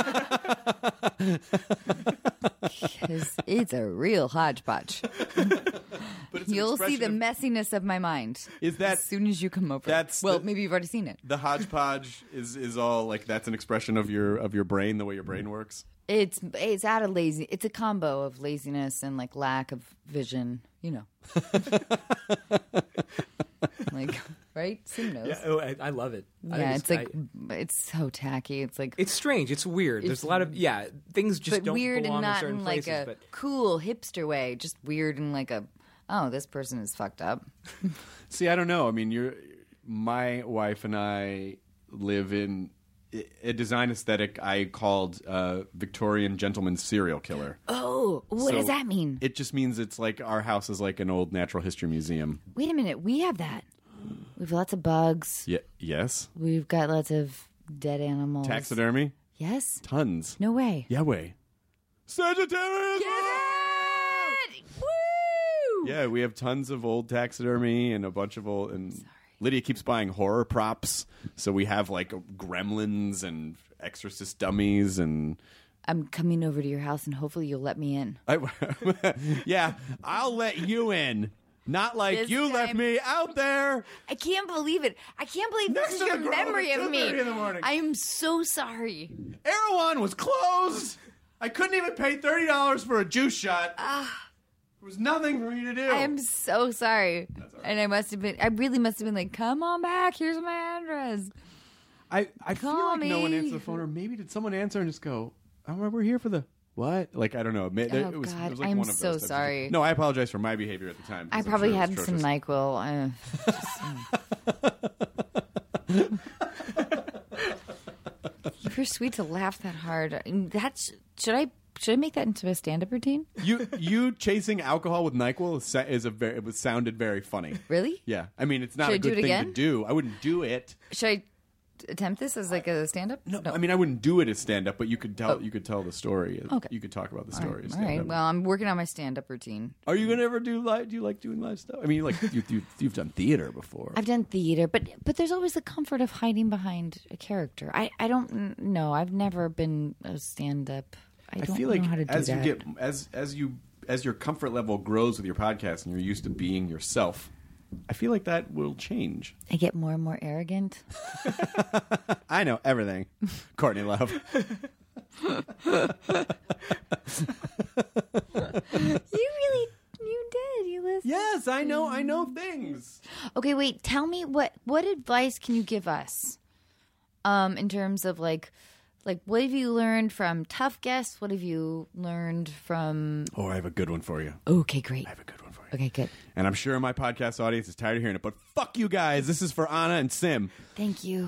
Because it's a real hodgepodge. But you'll see the messiness of my mind. Is that as soon as you come over? Maybe you've already seen it. The hodgepodge is all like that's an expression of your brain, the way your brain works. It's out of lazy. It's a combo of laziness and like lack of vision. You know, like right? Sim knows. Yeah, I love it. Yeah, it's like it's so tacky. It's like it's strange. It's weird. There's a lot of things just don't weird belong and not in certain in like places. a But cool hipster way. Just weird and like this person is fucked up. See, I don't know. I mean, my wife and I live in a design aesthetic I called Victorian gentleman serial killer. Oh, what does that mean? It just means it's like our house is like an old natural history museum. Wait a minute, we have that. We have lots of bugs. Yeah. Yes. We've got lots of dead animals. Taxidermy. Yes. Tons. No way. Yeah way. Sagittarius. Get it! Woo! Yeah, we have tons of old taxidermy and a bunch of old. And Lydia keeps buying horror props, so we have like gremlins and exorcist dummies and. I'm coming over to your house, and hopefully you'll let me in. Yeah, I'll let you in. Not like This you time- left me out there. I can't believe it. I can't believe Next this to is the your girl memory at of me. 2:30 in the morning. I am so sorry. Erewhon was closed. I couldn't even pay $30 for a juice shot. There was nothing for me to do. I am so sorry. And I really must have been like, come on back. Here's my address. I feel Call like no one me. answered the phone, or maybe did someone answer and just go, "Oh, we're here for the what?" Like I don't know. It was God, like I'm one of so those types of- sorry. No, I apologize for my behavior at the time. I because I'm probably sure it had was some atrocious. NyQuil. You're sweet to laugh that hard. Should I make that into a stand-up routine? You chasing alcohol with NyQuil it sounded very funny. Really? Yeah, I mean it's not Should I a do good it thing again? to do. I wouldn't do it. Should I attempt this as like a stand-up? No, I mean I wouldn't do it as stand-up, but you could tell the story. Okay. You could talk about the story. as All right. stand-up. Well, I'm working on my stand-up routine. Are you gonna ever do live? Do you like doing live stuff? I mean, you've done theater before. I've done theater, but there's always the comfort of hiding behind a character. I don't know. I've never been a stand-up. I don't feel like know how to do as that. you get as your comfort level grows with your podcast and you're used to being yourself, I feel like that will change. I get more and more arrogant. I know everything, Courtney Love. You did. You listened. Yes, I know things. Okay, wait. Tell me what advice can you give us? In terms of like what have you learned from tough guests? What have you learned from? Oh, I have a good one for you. Okay, great. I have a good one for you. Okay, good. And I'm sure my podcast audience is tired of hearing it, but fuck you guys. This is for Anna and Sim. Thank you.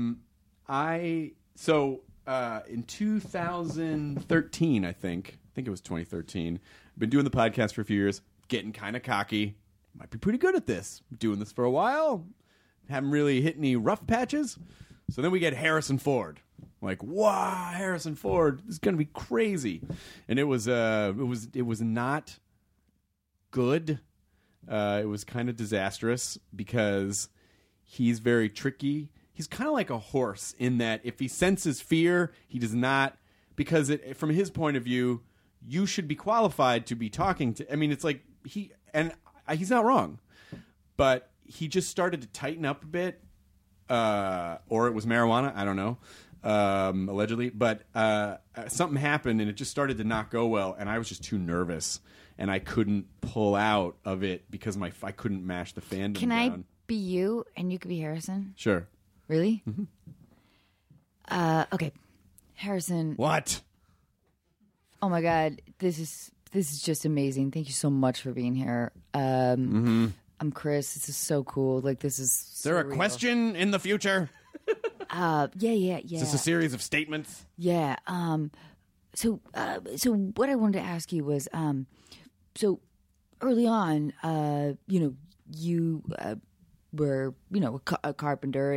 In 2013, I think it was 2013. I've been doing the podcast for a few years, getting kind of cocky. Might be pretty good at this. Doing this for a while. Haven't really hit any rough patches. So then we get Harrison Ford. Like, wow, Harrison Ford, this is going to be crazy. And it was not good. It was kind of disastrous because he's very tricky. He's kind of like a horse in that if he senses fear, he does not, because from his point of view, you should be qualified to be talking to. I mean, it's like he's not wrong, but he just started to tighten up a bit, or it was marijuana. I don't know, allegedly, but something happened and it just started to not go well, and I was just too nervous and I couldn't pull out of it because I couldn't mash the fandom. Can down. I be you and you could be Harrison? Sure. Really? Mm-hmm. Okay, Harrison. What? Oh my God, this is just amazing. Thank you so much for being here. I'm Chris. This is so cool. Like, this is. Is there a question in the future? Yeah. Is this a series of statements? Yeah. So what I wanted to ask you was, so early on, you were, a carpenter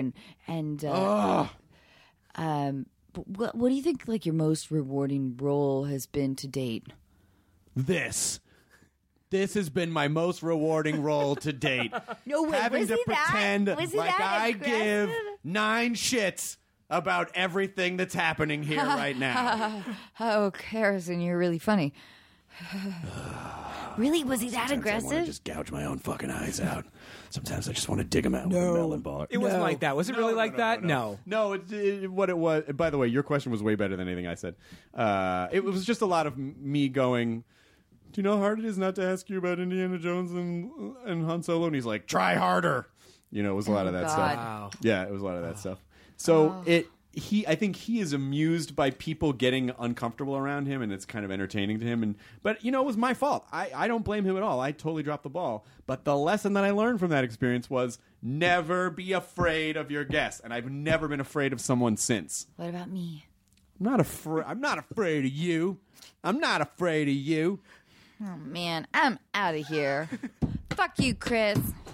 but what do you think, like, your most rewarding role has been to date? This has been my most rewarding role to date. No way. Having Was to he pretend that? Was he like that I aggressive? give 9 shits about everything that's happening here right now. Oh, Harrison, you're really funny. Really? Was he that Sometimes I want aggressive? to just gouge my own fucking eyes out. Sometimes I just want to dig them out with a melon ball. It wasn't like that. Was it really like that? No. No, what it was. By the way, your question was way better than anything I said. It was just a lot of me going, do you know how hard it is not to ask you about Indiana Jones and Han Solo? And he's like, try harder. It was a lot of that God. stuff. Wow. Yeah, it was a lot of that stuff. So I think he is amused by people getting uncomfortable around him, and it's kind of entertaining to him. But it was my fault. I don't blame him at all. I totally dropped the ball. But the lesson that I learned from that experience was never be afraid of your guests, and I've never been afraid of someone since. What about me? I'm not afraid of you. I'm not afraid of you. Oh, man, I'm out of here. Fuck you, Chris.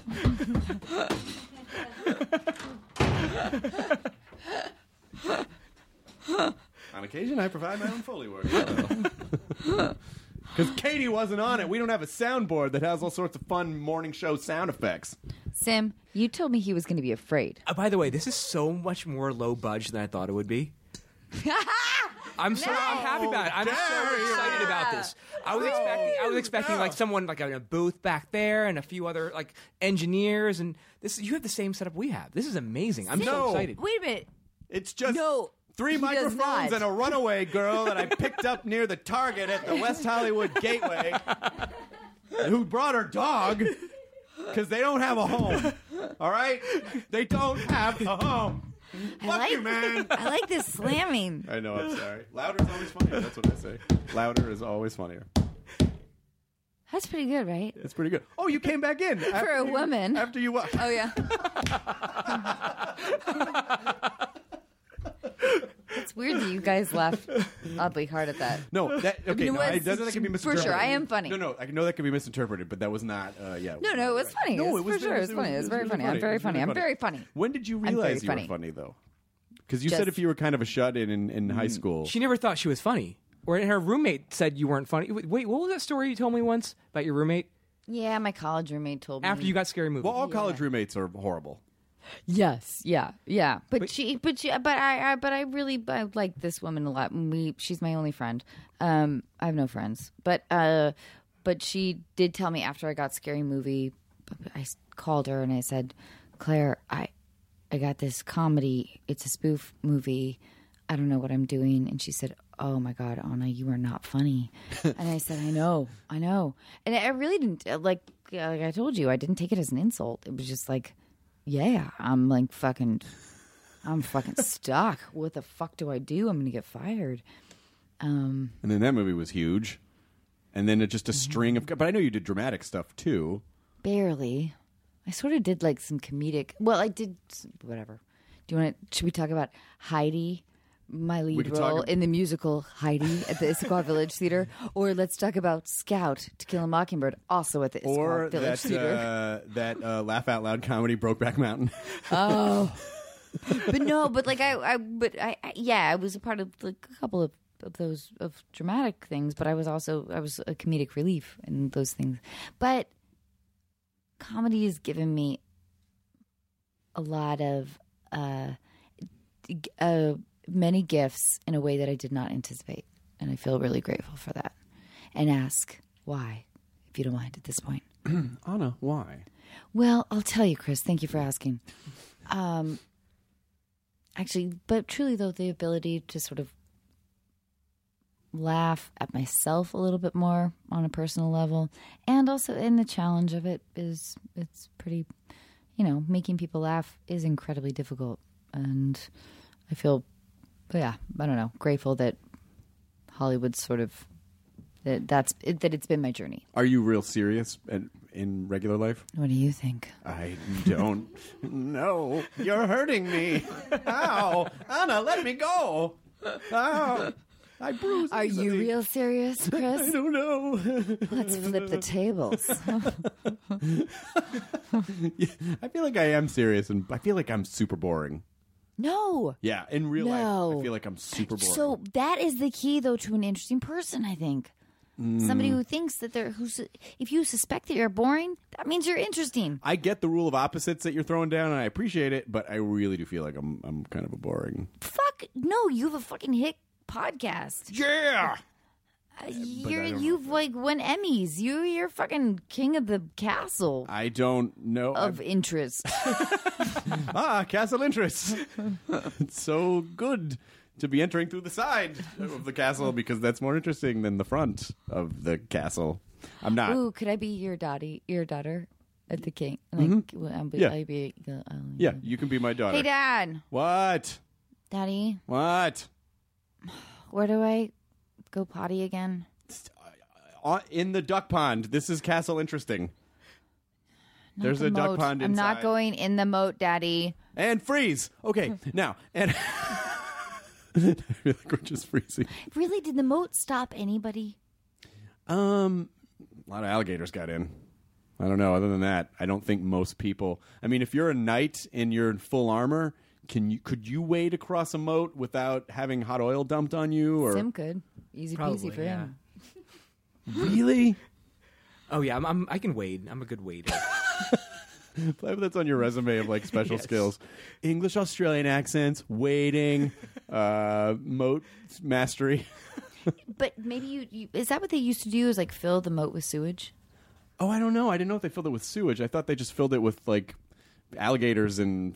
On occasion, I provide my own Foley work. Because Katie wasn't on it. We don't have a soundboard that has all sorts of fun morning show sound effects. Sim, you told me he was going to be afraid. By the way, this is so much more low budge than I thought it would be. I'm happy about it. I'm so excited about this. I was expecting like someone like in a booth back there and a few other like engineers, and this. You have the same setup we have. This is amazing. I'm so excited. Wait a minute. It's just No, 3 he does microphones not. and a runaway girl that I picked up near the Target at the West Hollywood Gateway, who brought her dog because they don't have a home. All right? They don't have a home. Fuck you, man. I like this slamming. I know, I'm sorry. Louder is always funnier. That's what I say. Louder is always funnier. That's pretty good, right? It's pretty good. Oh, you came back in. For a woman. After you what? Oh, yeah. It's weird that you guys laughed oddly hard at that. No, that okay. You know No, what? that can be misinterpreted. For sure, I am funny. No, I know that can be misinterpreted, but that was not. Yeah. No, it was funny. No, It was for sure. It was funny. It was very really funny. I'm very It was funny. really I'm very funny. When did you very realize you funny. were funny, though? Because you Just- said if you were kind of a shut-in in high school. She never thought she was funny. Or her roommate said you weren't funny. Wait, what was that story you told me once about your roommate Yeah, my college roommate told me. after you got Scary Movie? Well, all college roommates are horrible. Yes, yeah. But I really like this woman a lot. She's my only friend. I have no friends, but she did tell me after I got Scary Movie. I called her and I said, Claire, I got this comedy. It's a spoof movie. I don't know what I'm doing. And she said, oh my God, Anna, you are not funny. And I said, I know. And I really didn't, like I told you, I didn't take it as an insult. It was just like, yeah, I'm fucking stuck. What the fuck do I do? I'm going to get fired. And then that movie was huge. And then just a string of, but I know you did dramatic stuff too. Barely. I sort of did like some comedic, well, I did, whatever. Should we talk about Heidi? My lead role in the musical Heidi at the Issaquah Village Theater, or let's talk about Scout, To Kill a Mockingbird, also at the Issaquah Village Theater. That laugh out loud comedy, Brokeback Mountain. Oh, but no, but like I was a part of like a couple of those of dramatic things, but I was a comedic relief in those things. But comedy has given me a lot of many gifts in a way that I did not anticipate. And I feel really grateful for that. And ask why, if you don't mind at this point. Anna, why? Well, I'll tell you, Chris. Thank you for asking. Actually, but truly, though, the ability to sort of laugh at myself a little bit more on a personal level. And also in the challenge of it it's pretty, making people laugh is incredibly difficult. And I feel... But yeah, I don't know. Grateful that Hollywood's sort of that it's been my journey. Are you real serious in regular life? What do you think? I don't know. You're hurting me. Ow, Anna, let me go. Ow, I bruised. Are you real serious, Chris? I don't know. Let's flip the tables. Yeah, I feel like I am serious, and I feel like I'm super boring. No. Yeah, in real life, I feel like I'm super boring. So that is the key, though, to an interesting person, I think. Somebody who thinks that if you suspect that you're boring, that means you're interesting. I get the rule of opposites that you're throwing down, and I appreciate it, but I really do feel like I'm kind of a boring. Fuck no! You have a fucking hit podcast. Yeah. You've like won Emmys. You're fucking king of the castle. I don't know of interest. Castle interest. It's so good to be entering through the side of the castle because that's more interesting than the front of the castle. I'm not. Ooh, could I be your daughter at the king? Like, yeah, you can be my daughter. Hey, Dad. What? Daddy. What? Where do I go potty again? In the duck pond. This is Castle Interesting. There's a duck pond inside. I'm not going in the moat, Daddy. And freeze. Okay, now. And I feel like we're just freezing. Really? Did the moat stop anybody? A lot of alligators got in. I don't know. Other than that, I don't think most people. I mean, if you're a knight and you're in full armor, could you wade across a moat without having hot oil dumped on you? Or Sim could. Easy peasy for him. Really? Oh yeah, I can wade. I'm a good wader. That's on your resume of like special skills: English, Australian accents, wading, moat mastery. But maybe you is that what they used to do? Is like fill the moat with sewage? Oh, I don't know. I didn't know if they filled it with sewage. I thought they just filled it with like alligators and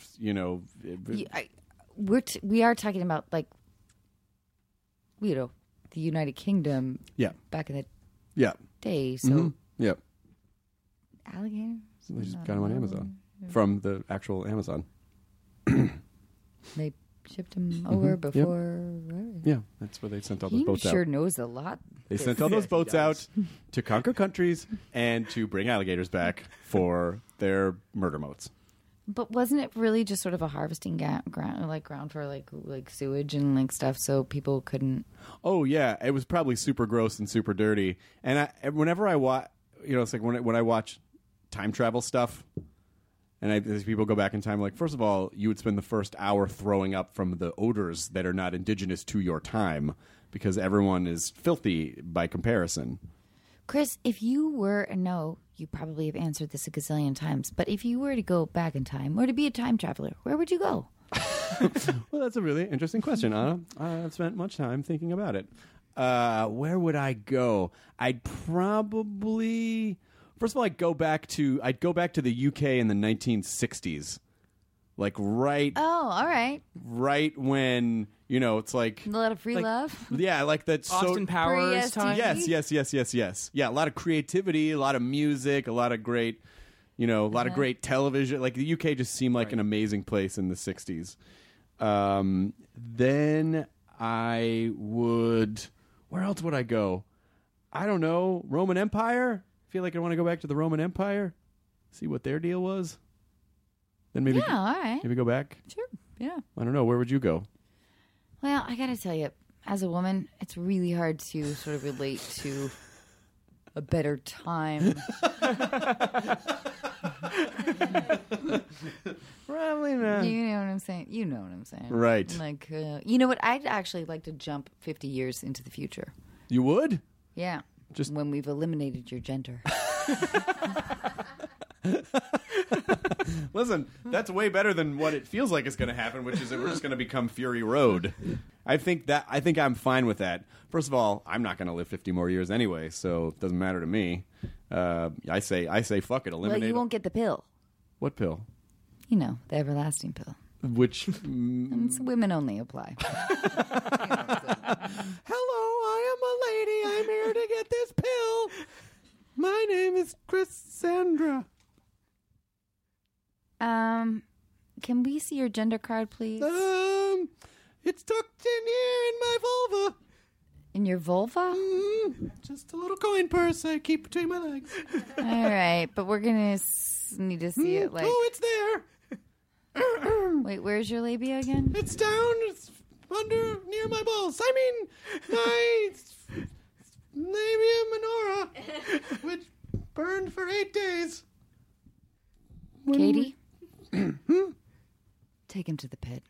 we are talking about like the United Kingdom. Yeah. Back in the day. So alligators. So they just got them on Amazon from the actual Amazon. They shipped them over before. Yeah, that's where they sent all those boats out. He sure knows a lot. They sent all those boats out to conquer countries and to bring alligators back for their murder moats. But wasn't it really just sort of a harvesting ground for like sewage and like stuff, so people couldn't? Oh yeah, it was probably super gross and super dirty. And whenever I watch, it's like when I watch time travel stuff, and as people go back in time, like first of all, you would spend the first hour throwing up from the odors that are not indigenous to your time because everyone is filthy by comparison. Chris, if you were you probably have answered this a gazillion times, but if you were to go back in time or to be a time traveler, where would you go? Well, that's a really interesting question, Anna. I've spent much time thinking about it. Where would I go? I'd probably, first of all, I'd go back to the UK in the 1960s. like right all right. when it's like A lot of free love. yeah, like that's Austin Powers Pre-STD. time. Yes. Yeah, a lot of creativity, a lot of music, a lot of great, a lot of great television. Like the UK just seemed like an amazing place in the 60s. Then I would, where else would I go? I don't know. Roman Empire? I feel like I want to go back to the Roman Empire, see what their deal was. Then maybe, Yeah, all right. maybe go back. Sure. Yeah. I don't know. Where would you go? Well, I got to tell you, as a woman, it's really hard to sort of relate to a better time. Probably not. You know what I'm saying? You know what I'm saying. Right. Like, you know what? I'd actually like to jump 50 years into the future. You would? Yeah. Just- when we've eliminated your gender. Listen, that's way better than what it feels like is going to happen, which is that we're just going to become Fury Road. I think I'm fine with that. First of all, I'm not going to live 50 more years anyway, so it doesn't matter to me. I say fuck it, eliminate. Well, you won't get the pill. What pill? You know, the everlasting pill. Which It's women only apply. hello, I am a lady. I'm here to get this pill. My name is Cassandra. Can we see your gender card, please? It's tucked in here in my vulva. In your vulva? Just a little coin purse I keep between my legs. All right, but we're gonna need to see it. Like, Oh, it's there. wait, where's your labia again? It's down. It's under near my balls. I mean, my labia minora, which burned for 8 days. Katie? Take him to the pit.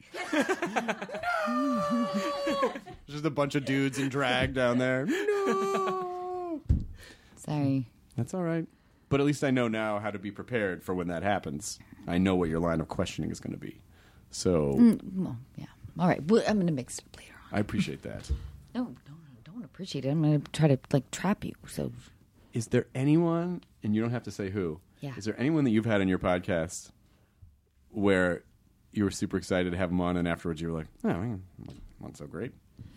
Just a bunch of dudes in drag down there. No. Sorry. That's all right. But at least I know now how to be prepared for when that happens. I know what your line of questioning is going to be. So Well, yeah. All right. Well, I'm gonna mix it up later on. I appreciate that. No, don't appreciate it. I'm gonna try to trap you. So Is there anyone, and you don't have to say who, Yeah. is there anyone that you've had on your podcast where you were super excited to have them on and afterwards you were like, oh, not so great?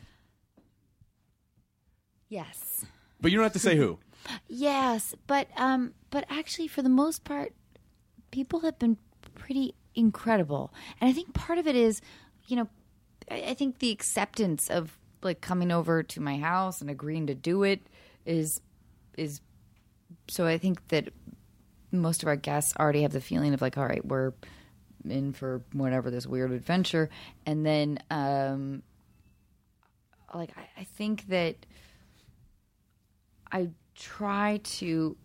yes. But you don't have to say who. Yes, but actually, for the most part, people have been pretty incredible, and I think part of it is, I think the acceptance of like coming over to my house and agreeing to do it is. So I think that most of our guests already have the feeling of like, all right, we're in for whatever this weird adventure, and then I think that I try to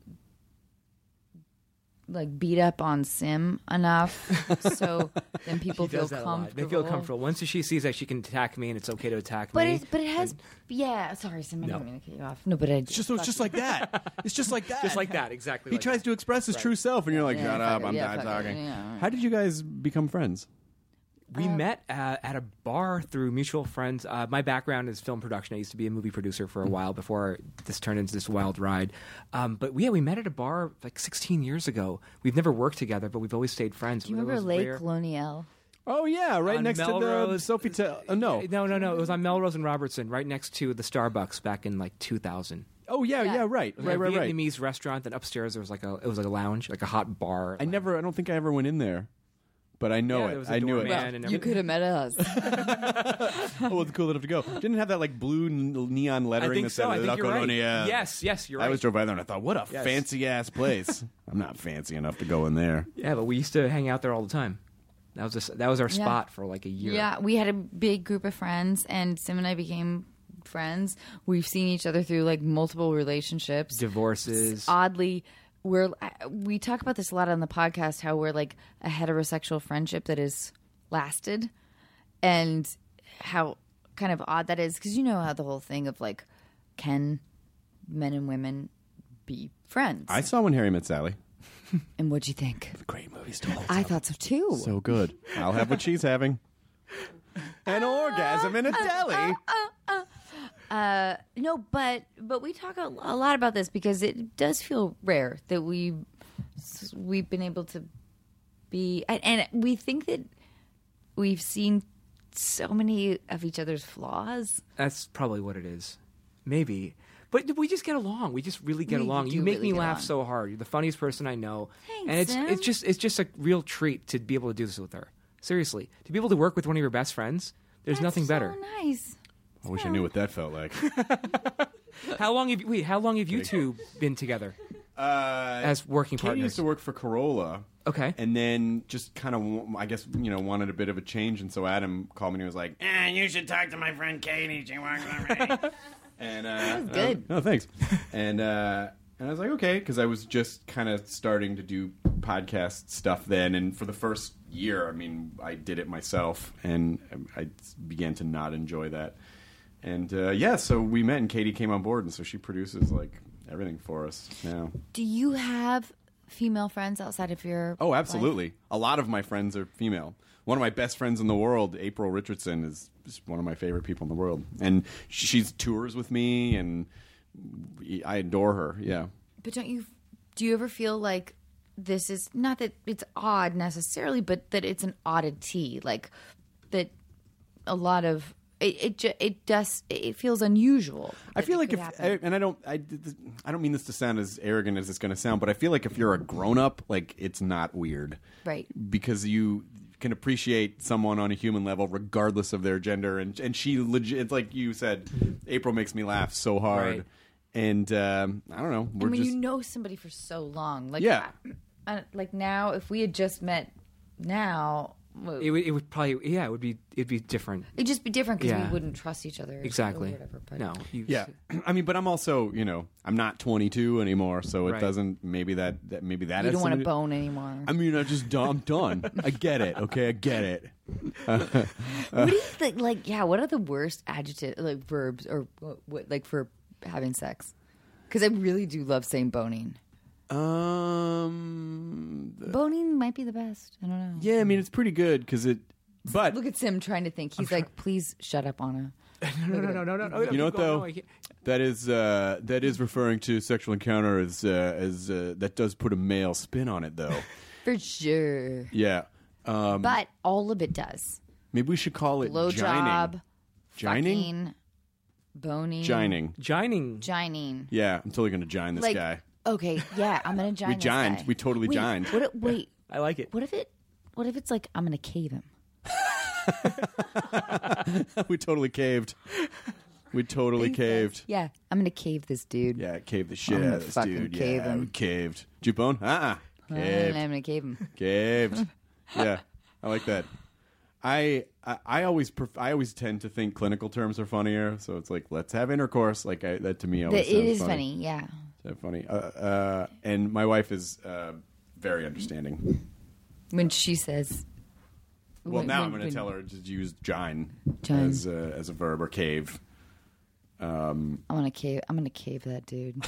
like beat up on Sim enough so then people He feel does that a lot. comfortable. They feel comfortable. Once she sees that she can attack me and it's okay to attack But me. it has yeah. Sorry, Sim. I didn't mean to cut you off. No, but It's just like that. It's just like that. just like that, exactly. He like tries that. to express his true self, and you're like, Yeah, shut fuck up, it. I'm Yeah, not fuck it. talking. Yeah. How did you guys become friends? We met at a bar through mutual friends. My background is film production. I used to be a movie producer for a while before this turned into this wild ride. But we met at a bar like 16 years ago. We've never worked together, but we've always stayed friends. Do you remember Lake Colonial? Oh, yeah, right On next to the Melrose. Sofitel. No. No. It was on Melrose and Robertson, right next to the Starbucks back in like 2000. Oh, yeah, right. It was a Right. Vietnamese restaurant. Then upstairs there was like a lounge, like a hot bar. I don't think I ever went in there, but I know Yeah, there it. was a I knew it. doorman and You everything. could have met us. Oh, it's cool enough to go. Didn't it have that like blue neon I lettering think that so. said I La think you're right. Colonia. Yes, you're right. I always drove by there and I thought, what a Yes. fancy ass place. I'm not fancy enough to go in there. Yeah, but we used to hang out there all the time. That was our spot for like a year. Yeah, we had a big group of friends, and Sim and I became friends. We've seen each other through like multiple relationships, Divorces. Oddly, we talk about this a lot on the podcast. How we're like a heterosexual friendship that has lasted, and how kind of odd that is because you know how the whole thing of like, can men and women be friends? I saw When Harry Met Sally. And what'd you think? Great movie still. I thought so too. So good. I'll have what she's having. An orgasm in a deli. No, but we talk a lot about this because it does feel rare that we've been able to be, and we think that we've seen so many of each other's flaws. That's probably what it is. Maybe. But we just get along. We just really get We along. do You make really me get laugh along. so hard. You're the funniest person I know. Thanks, and it's just a real treat to be able to do this with her. Seriously. To be able to work with one of your best friends, there's nothing better. So nice. I wish I knew what that felt like. How long have you two been together as working Katie partners? used to work for Corolla. Okay. And then just kind of, I guess, wanted a bit of a change. And so Adam called me and he was like, you should talk to my friend Katie. She works for me. And, that was good. No, thanks. And I was like, okay, because I was just kind of starting to do podcast stuff then. And for the first year, I mean, I did it myself. And I began to not enjoy that. And, so we met and Katie came on board. And so she produces, like, everything for us now. Do you have female friends outside of your Oh, absolutely. A lot of my friends are female. One of my best friends in the world, April Richardson, is one of my favorite people in the world. And she's tours with me, and I adore her, yeah. But do you ever feel like this is, not that it's odd necessarily, but that it's an oddity, like that a lot of, it feels unusual. I feel like I don't mean this to sound as arrogant as it's going to sound, but I feel like if you're a grown-up, like, it's not weird. Right. Because you can appreciate someone on a human level regardless of their gender, and she legit, it's like you said, April makes me laugh so hard. Right. And I don't know, I mean, you know somebody for so long. Like, Yeah. Like now, if we had just met now, It would probably it'd be different. it'd just be different because Yeah. we wouldn't trust each other. Exactly. Or whatever, but No. Yeah, I mean, but I'm also, I'm not 22 anymore, so it Right. doesn't. Maybe that you has don't want something to bone anymore. I mean, I'm done. I get it. Okay, I get it. What do you think? Like, yeah, what are the worst adjectives, like verbs, or what, like for having sex? Because I really do love saying boning. Boning might be the best. I don't know. Yeah, I mean, it's pretty good because it. But Look at Sim trying to think. He's like, please shut up, Anna. No. you know what though? That is referring to sexual encounter as that does put a male spin on it though. For sure. Yeah. But all of it does. Maybe we should call it Blowjob, Jining? fucking, boning. Jining. Yeah, I'm totally going to jine this Like, guy. okay, yeah, I'm going to jine We this jined. guy. We totally jined. Wait, I like it. what if it's like, I'm going to cave him? We totally caved. We totally caved. Yeah, I'm going to cave this dude. Yeah, caved the shit I'm out gonna of this fucking dude. cave Yeah, him. we caved. Did you bone? And Caved. I'm going to cave him. Caved. Yeah, I like that. I always tend to think clinical terms are funnier, so it's like let's have intercourse. Like that to me always It sounds is funny, yeah. It's funny. And my wife is very understanding. When she says, Well, now I'm when- going to tell her to use jine Jine. as a verb or cave. I'm gonna cave that dude.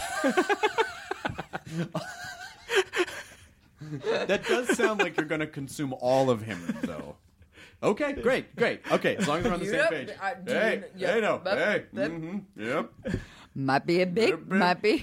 That does sound like you're going to consume all of him, though. Okay, great. Okay, as long as we're on the same page. Yep. Might be a might be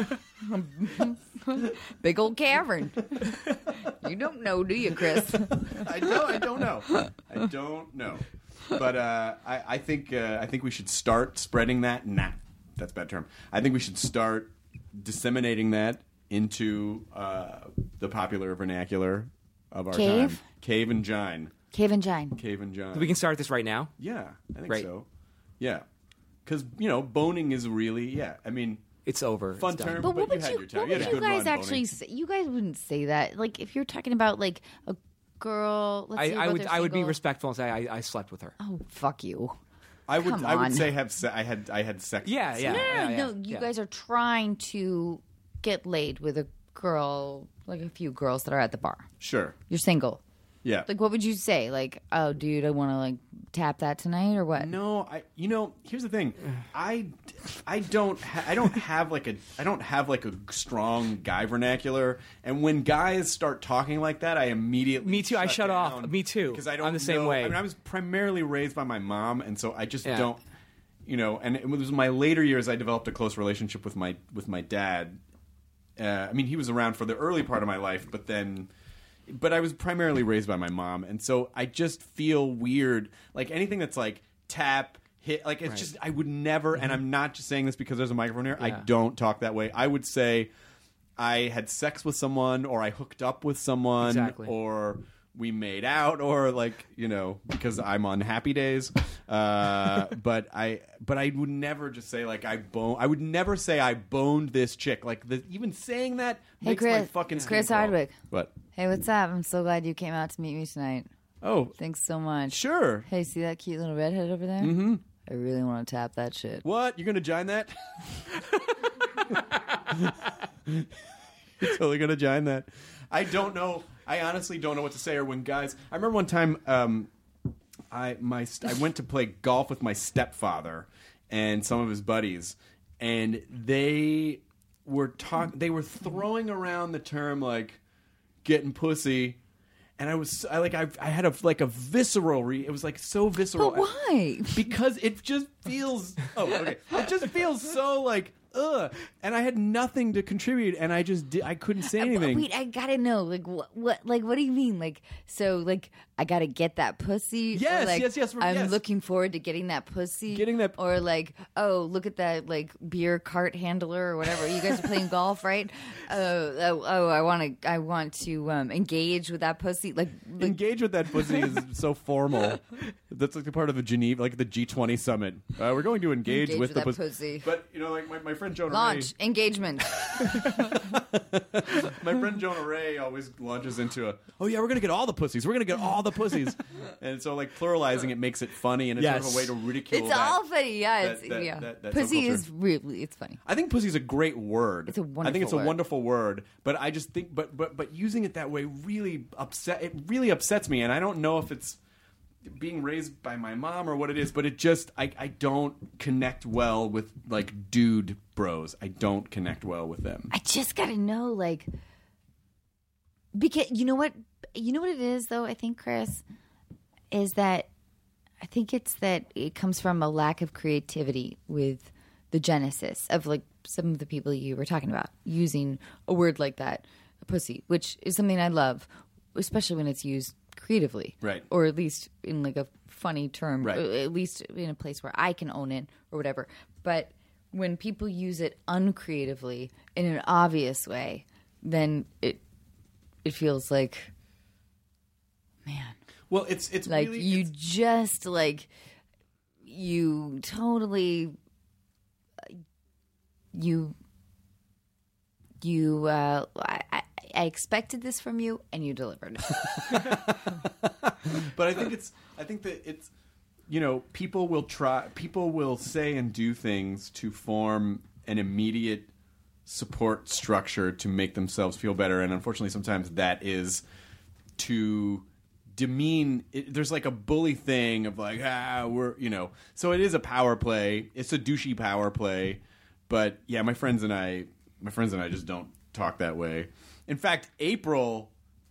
big old cavern. You don't know, do you, Chris? I don't know. But I think we should start spreading that. Nah, that's a bad term. I think we should start disseminating that into the popular vernacular of our Cave? time. Cave and jine. Cave and Jine. Cave and jine. We can start this right now. Yeah, I think Great. so. Yeah, because boning is really I mean, It's over. fun It's done. term. But what you would had you, your time. what You had would a you good guys run, actually boning. say? You guys wouldn't say that. Like, if you're talking about, like, a girl, let's say I would they're be single. respectful and say I slept with her. Oh, fuck you. I would Come I would on. say I had sex. Yeah, yeah. No, you guys are trying to get laid with a girl, like a few girls that are at the bar. Sure. You're single. Yeah. Like, what would you say? Like, oh, dude, I want to, like, tap that tonight or what? No, here's the thing. I don't have like a strong guy vernacular, and when guys start talking like that, I immediately Me too, I shut off. down Me too. because I don't I'm the same know- way. I mean, I was primarily raised by my mom, and so I just Yeah. don't, and it was my later years I developed a close relationship with my dad. I mean, he was around for the early part of my life, but then, but I was primarily raised by my mom, and so I just feel weird. Like anything that's like tap, hit, like it's just I would never. And I'm not just saying this because there's a microphone here. I don't talk that way. I would say I had sex with someone, or I hooked up with someone, or we made out, or like, you know, because I'm on happy days. But I would never just say like I would never say I boned this chick. Like even saying that makes Chris, my fucking it's Chris skin crawl. Hardwick. What? Hey, what's up? I'm so glad you came out to meet me tonight. Oh, Thanks so much. sure. Hey, see that cute little redhead over there? Mm-hmm. I really want to tap that shit. What? You're gonna join that? You're totally gonna join that. I don't know. I honestly don't know what to say. Or when guys, I remember one time, I went to play golf with my stepfather and some of his buddies, and they were throwing around the term like getting pussy. And I had a visceral it was like so visceral. But why? Because it just feels it just feels so like ugh. And I had nothing to contribute, and I couldn't say anything. Wait, I gotta know, like what do you mean? Like, so like I gotta get that pussy? Yes, or, like, yes. I'm looking forward to getting that pussy. Or like, oh, look at that like beer cart handler or whatever. You guys are playing golf, right? I want to engage with that pussy. Like engage with that pussy is so formal. That's like a part of the Geneva, like the G20 summit. We're going to engage with the pussy. But you know, like my friend Jonah launch Ray, engagement. my friend Jonah Ray always launches into we're going to get all the pussies. We're going to get all the pussies. And so like pluralizing it makes it funny, and it's sort of a way to ridicule It's all funny, yeah. that pussy subculture. is really, it's funny. I think pussy is a great word. It's a wonderful I think it's a word. wonderful word, but I just think, but using it that way really upsets me, and I don't know if it's being raised by my mom or what it is, but it just I don't connect well with like dude bros. I don't connect well with them. I just gotta know, like, because you know what it is though. I think, Chris, is that I think it's that it comes from a lack of creativity with the genesis of like some of the people you were talking about using a word like that, pussy, which is something I love, especially when it's used creatively, right? Or at least in like a funny term, right? At least in a place where I can own it or whatever. But when people use it uncreatively in an obvious way, then it feels like, man. Well, it's like really, you just like you totally I expected this from you, and you delivered. But I think that it's, you know, people will say and do things to form an immediate support structure to make themselves feel better, and unfortunately, sometimes that is to demean. There's like a bully thing of like, we're, you know, so it is a power play. It's a douchey power play, but yeah, my friends and I just don't talk that way. In fact, April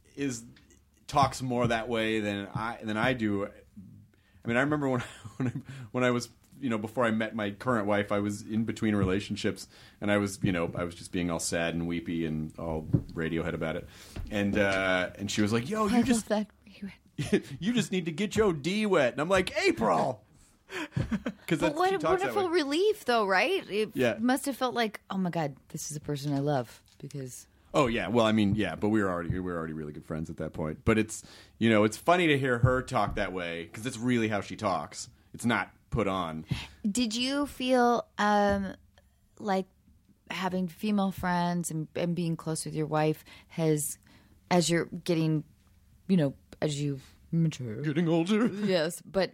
talks more that way than I do. I mean, I remember when I was, you know, before I met my current wife, I was in between relationships, and I was just being all sad and weepy and all Radiohead about it, and she was like, "Yo, you just need to get your D wet," and I'm like, "April." But what a wonderful relief, though, right? It must have felt like, oh my God, this is a person I love because. Oh yeah, well I mean yeah, but we were already really good friends at that point. But it's, you know, it's funny to hear her talk that way because it's really how she talks. It's not put on. Did you feel like having female friends and being close with your wife has, as you're getting, you know, as you mature, getting older, yes, but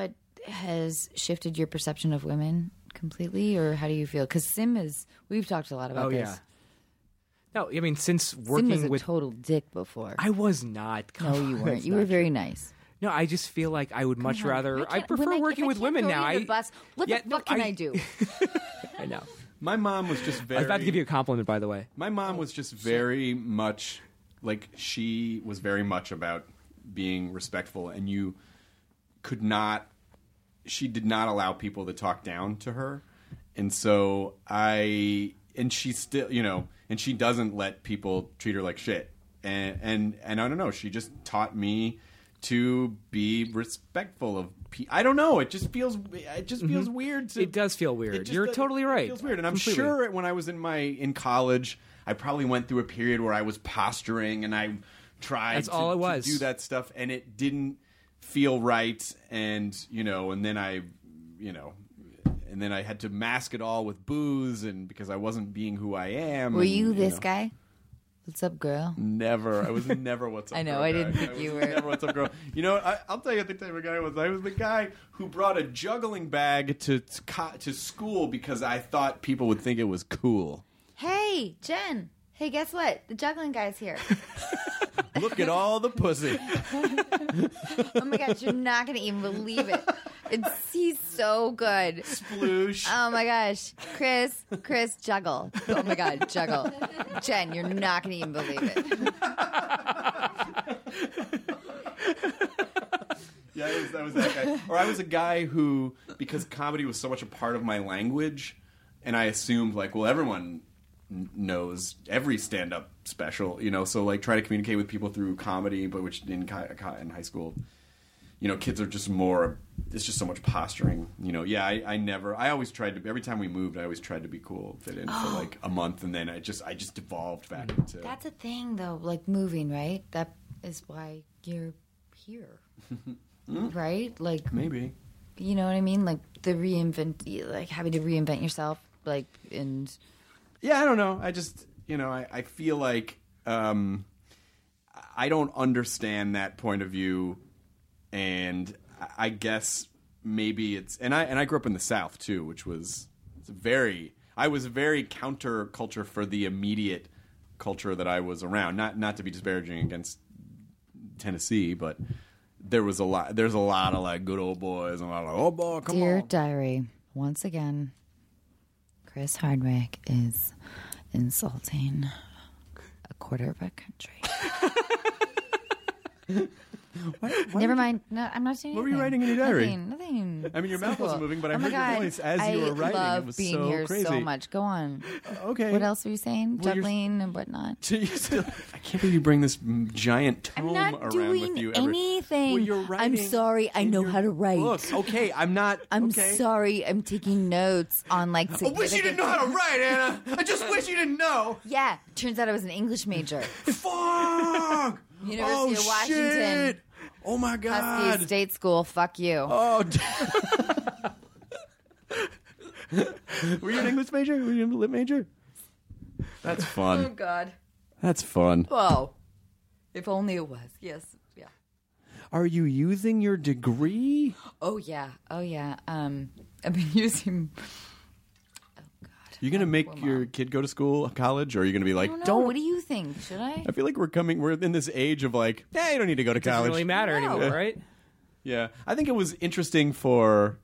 has shifted your perception of women completely, or how do you feel? Because we've talked a lot about this. Yeah. No, I mean, since working Sim was with a total dick before. I was not. No, you weren't. You were very nice. No, I just feel like I would much rather. I prefer working with women now. What the fuck can I do? I know. My mom was just very. I was about to give you a compliment, by the way. My mom was just very much like, she was very much about being respectful, and you could not. She did not allow people to talk down to her, and so and she still, you know, and she doesn't let people treat her like shit. and I don't know. She just taught me to be respectful of people. I don't know. It just feels weird. It does feel weird. You're totally It right. feels weird, and I'm Completely. sure when I was in college, I probably went through a period where I was posturing and I tried That's all it was. to do that stuff, and it didn't feel right. And and then I had to mask it all with booze, and because I wasn't being who I am. Were and, you this guy? What's up, girl? Never. I was never what's up. I know, Girl I guy. didn't think you was were. Never what's up, girl. I'll tell you the type of guy I was. I was the guy who brought a juggling bag to school because I thought people would think it was cool. Hey, Jen. Hey, guess what? The juggling guy's here. Look at all the pussy. Oh my gosh, you're not gonna even believe it. He's so good. Sploosh. Oh my gosh, Chris, juggle. Oh my god, juggle. Jen, you're not gonna even believe it. Yeah, I was that guy. Or I was a guy who, because comedy was so much a part of my language, and I assumed everyone knows every stand-up special, so try to communicate with people through comedy, but which in high school, kids are just more, it's just so much posturing, I always tried to, every time we moved, I always tried to be cool, fit in for a month, and then I just devolved back into. That's a thing though, moving, right? That is why you're here. Right? Maybe. You know what I mean? The having to reinvent yourself, and Yeah, I don't know. I just, I feel like I don't understand that point of view, and I guess maybe it's, and I grew up in the South too, which was I was very counterculture for the immediate culture that I was around. Not to be disparaging against Tennessee, but there's a lot of good old boys and a lot of oh boy, come Dear on. Diary, once again, Chris Hardwick is insulting a quarter of a country. Never mind. No, I'm not saying What were you anything. writing in your diary? Nothing. I mean, your So mouth wasn't cool. moving, but I Oh my heard your God. voice as you were writing. I love It was being so here crazy. so much. Go on. Okay. What else were you saying? Well, you're- Juggling and whatnot. So you still, I can't believe you bring this giant I'm tome not around doing with you. anything. Well, you're I'm writing sorry. I in know your how to write. book. Okay, I'm not. I'm okay. sorry. I'm taking notes on I wish you didn't know how to write, Anna. I just wish you didn't know. Yeah. Turns out I was an English major. Fuck. University of Washington. Shit. Oh my God. Husky State School. Fuck you. Oh. Were you an English major? Were you a lit major? That's fun. Oh God. That's fun. Whoa. If only it was. Yes. Yeah. Are you using your degree? Oh yeah. Oh yeah. I've been using. Oh God. You gonna make your kid go to school, college, or are you gonna be like, I don't know. don't? What do you think? Should I? I feel like we're in this age of you don't need to go to Doesn't college. really matter anymore, right? Yeah, I think it was interesting for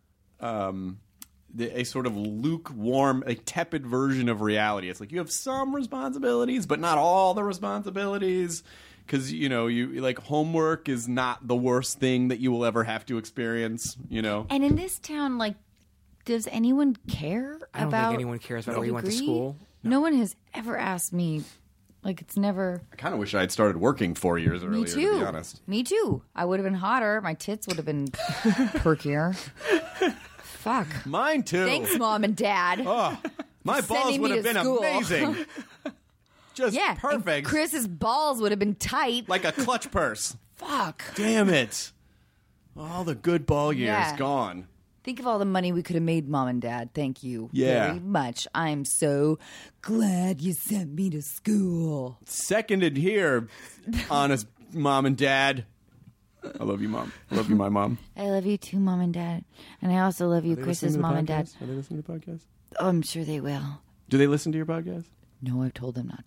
a sort of lukewarm, tepid version of reality. It's you have some responsibilities, but not all the responsibilities. Because you homework is not the worst thing that you will ever have to experience. And in this town, does anyone care I don't about? think anyone cares about where you went to degree? school. No one has ever asked me. It's never. I kind of wish I had started working 4 years earlier. Me too. To be honest. Me too. I would have been hotter. My tits would have been perkier. Fuck. Mine too. Thanks, Mom and Dad. Oh, my balls sending would me have to been school. amazing. Just Yeah. and perfect. Chris's balls would have been tight. Like a clutch purse. Fuck. Damn it. All the good ball years Yeah. gone. Think of all the money we could have made, Mom and Dad. Thank you Yeah. very much. I'm so glad you sent me to school. Seconded here, honest Mom and Dad. I love you, Mom. I love you, my mom. I love you too, Mom and Dad. And I also love you, Chris's mom and dad. Are they listening to the podcast? Oh, I'm sure they will. Do they listen to your podcast? No, I've told them not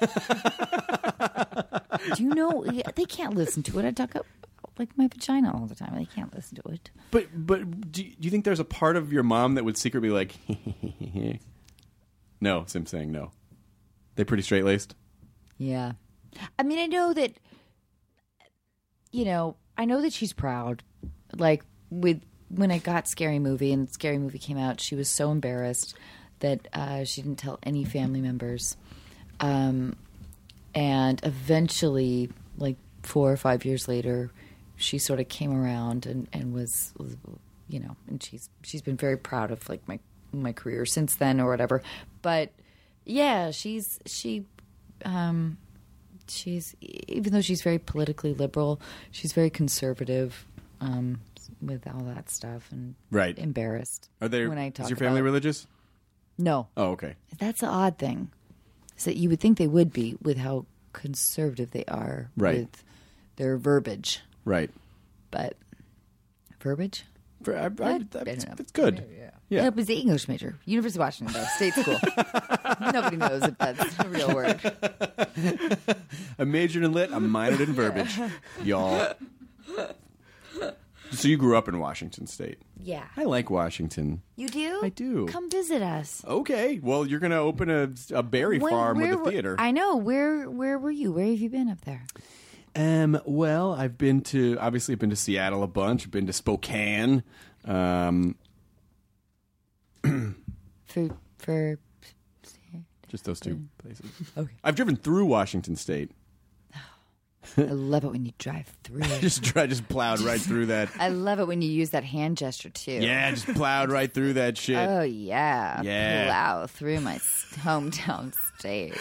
to. Do you know? They can't listen to it. I talk up my vagina all the time. They can't listen to it. But do you think there's a part of your mom that would secretly No, Sim saying no. They pretty straight-laced? Yeah. I mean, I know that, I know that she's proud. When I got Scary Movie and Scary Movie came out, she was so embarrassed that she didn't tell any family members. And eventually, like 4 or 5 years later, she sort of came around and was, you know, and she's been very proud of like my career since then or whatever. But yeah, she's even though she's very politically liberal, she's very conservative with all that stuff and Right. embarrassed. Are they? when I talk Is your family about- religious? No. Oh, okay. That's the odd thing. Is that you would think they would be with how conservative they are Right. with their verbiage. Right. But verbiage? It's good. Yeah. That was the English major. University of Washington, though. State school. Nobody knows if that's a real word. I majored in lit. I minored in verbiage, y'all. So you grew up in Washington State. Yeah. I like Washington. You do? I do. Come visit us. Okay. Well, you're going to open a berry farm with a theater. I know. Where were you? Where have you been up there? Well, I've been to Seattle a bunch. I've been to Spokane. For Just those two places. Okay. I've driven through Washington State. I love it when you drive through. Just plowed right through that. I love it when you use that hand gesture too. Yeah, just plowed right through that shit. Oh yeah. Yeah. Plow through my hometown state.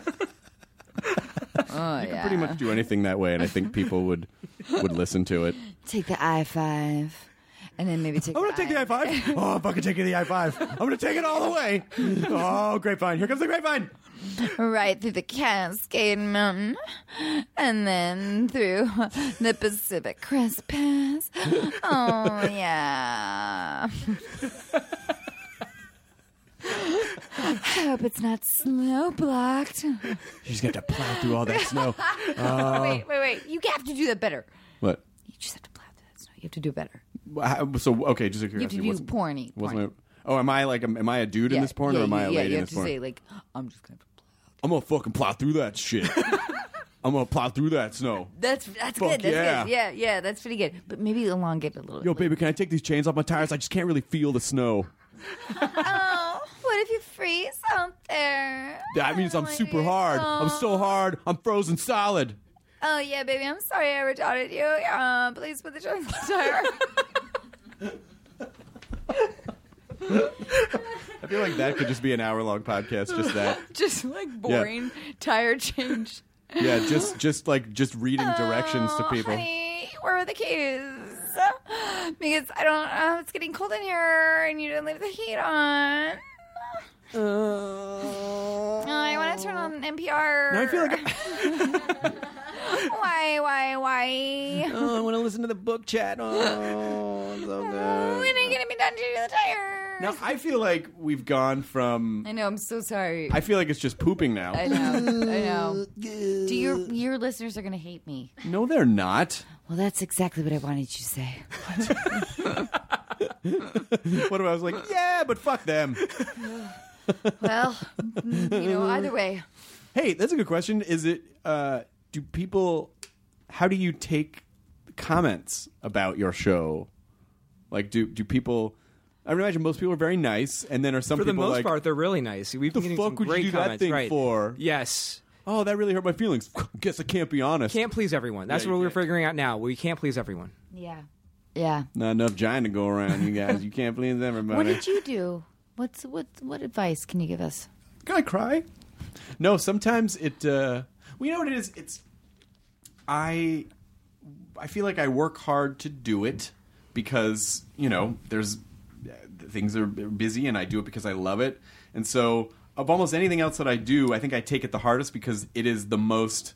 Oh You yeah. can pretty much do anything that way, and I think people would listen to it. Take the I-5, and then maybe take. I'm going to take the I-5. Oh, I'm fucking taking the I-5. I'm going to take it all the way. Oh, grapevine. Here comes the grapevine. Right through the Cascade Mountain, and then through the Pacific Crest Pass. Oh yeah. I hope it's not snow blocked. You just got to plow through all that snow. Wait. You have to do that better. What? You just have to plow through that snow. You have to do it better. So, okay, just a You have curiosity. to do porny. Am I a dude in this porn, or am I a lady you in have this to porn? say, like, I'm just going to plow. I'm going to fucking plow through that shit. I'm going to plow through that snow. That's Fuck good. That's yeah. good. Yeah, that's pretty good. But maybe elongate it a little Yo, bit. baby, can I take these chains off my tires? I just can't really feel the snow. Oh, what if you freeze out there? That means I'm super hard. I'm so hard. I'm frozen solid. Oh, yeah, baby, I'm sorry I retarded you. Please put the chains on the tire. I feel like that could just be an hour-long podcast, just that. Just like boring tire change. Yeah, just reading directions to people. Honey, where are the keys? Because I don't. It's getting cold in here, and you didn't leave the heat on. I want to turn on NPR. Now I feel like Why? oh, I want to listen to the book chat. Oh, so When good. are you getting me done to do the tires? Now I feel like we've gone from. I know. I'm so sorry. I feel like it's just pooping now. I know. Do your listeners are gonna hate me? No, they're not. Well, that's exactly what I wanted you to say. What if I was like, yeah, but fuck them. Well, either way. Hey, that's a good question. Is it? Do people? How do you take comments about your show? Like, do people? I would imagine most people are very nice, and then are some For the people most like, part, they're really nice. We've the been getting some fuck would you great do that comments. thing right. for? Yes. Oh, that really hurt my feelings. Guess I can't be honest. Can't please everyone. That's Yeah, what you we're can't. figuring out now. We can't please everyone. Yeah. Not enough giant to go around, you guys. You can't please everybody. What did you do? What advice can you give us? Can I cry? No, sometimes it. Well, you know what it is. It's. I feel like I work hard to do it because there's things are busy, and I do it because I love it. And so, of almost anything else that I do, I think I take it the hardest because it is the most.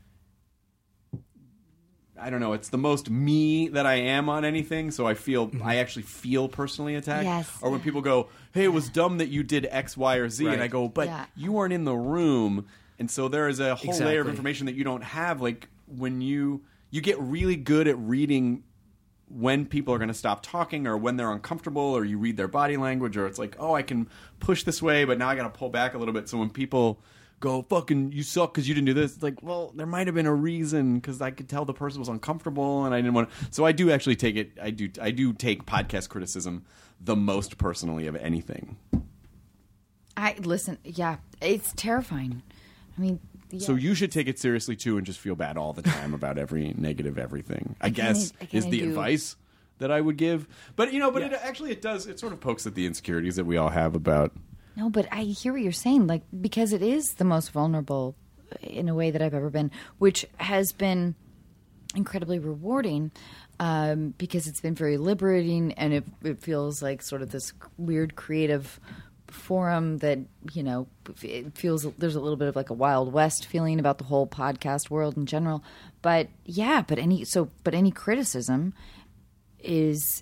I don't know. It's the most me that I am on anything, so I actually feel personally attacked. Yes. Or when people go, "Hey, it was dumb that you did X, Y, or Z," Right. and I go, "But Yeah. you weren't in the room," and so there is a whole layer of Exactly. information that you don't have. Like when you get really good at reading when people are going to stop talking, or when they're uncomfortable, or you read their body language, or it's like, "Oh, I can push this way, but now I got to pull back a little bit." So when people go, "Fucking, you suck because you didn't do this," it's like, well, there might have been a reason because I could tell the person was uncomfortable, and I didn't want to. So I do actually take it. I do take podcast criticism the most personally of anything. Listen. Yeah, it's terrifying. I mean, So you should take it seriously too, and just feel bad all the time about every negative everything. I guess is the advice that I would give. But it does. It sort of pokes at the insecurities that we all have about. No, but I hear what you're saying. Like, because it is the most vulnerable in a way that I've ever been, which has been incredibly rewarding. Because it's been very liberating, and it feels like sort of this weird creative forum that, it feels there's a little bit of like a Wild West feeling about the whole podcast world in general. But yeah, but any criticism is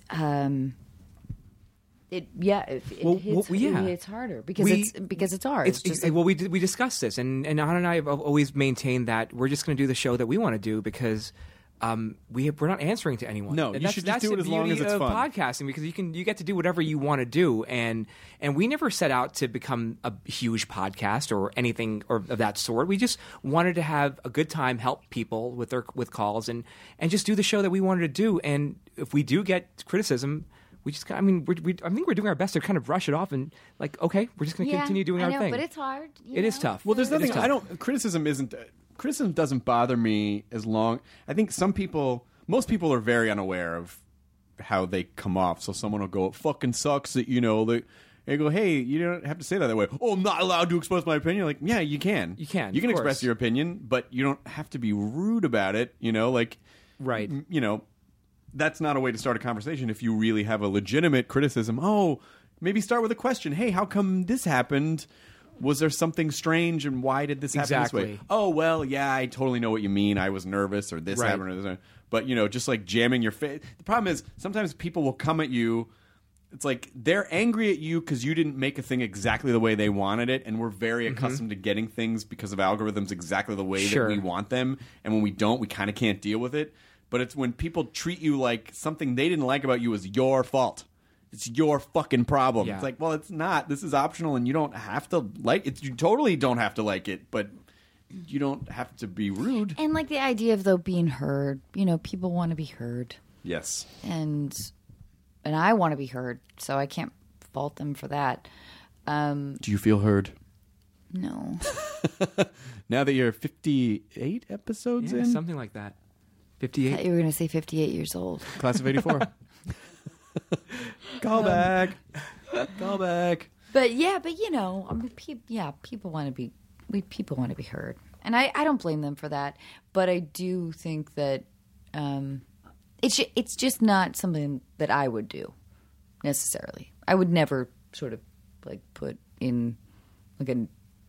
it hits harder because it's ours. We discussed this, and Anna and I have always maintained that we're just going to do the show that we want to do because we're not answering to anyone. No, you should just do it as long as it's fun. Podcasting, because you get to do whatever you want to do, and we never set out to become a huge podcast or anything or of that sort. We just wanted to have a good time, help people with calls, and just do the show that we wanted to do. And if we do get criticism, we just I think we're doing our best to kind of brush it off and like, okay, we're just going to continue doing our thing. But it's hard. It is tough. Well, there's nothing. Criticism doesn't bother me as long. I think most people are very unaware of how they come off. So someone will go, "It fucking sucks that they go, hey, you don't have to say that way. Oh, I'm not allowed to express my opinion. Like, yeah, you can. You can express your opinion, but you don't have to be rude about it. Right. That's not a way to start a conversation. If you really have a legitimate criticism, maybe start with a question. Hey, how come this happened? Was there something strange, and why did this happen this way? Oh, well, yeah, I totally know what you mean. I was nervous, or this happened, or this. But, just like jamming your face. The problem is sometimes people will come at you. It's like they're angry at you because you didn't make a thing exactly the way they wanted it, and we're very accustomed to getting things because of algorithms exactly the way that we want them. And when we don't, we kind of can't deal with it. But it's when people treat you like something they didn't like about you is your fault. It's your fucking problem. Yeah. It's like, well, it's not. This is optional, and you don't have to like it. You totally don't have to like it, but you don't have to be rude. And like the idea of being heard. People want to be heard. Yes. And I want to be heard, so I can't fault them for that. Do you feel heard? No. Now that you're 58 episodes in, something like that. 58. I thought you were going to say 58 years old. Class of 84. Call back. But people want to be heard, and I don't blame them for that. But I do think that it's just not something that I would do necessarily. I would never sort of like put in like a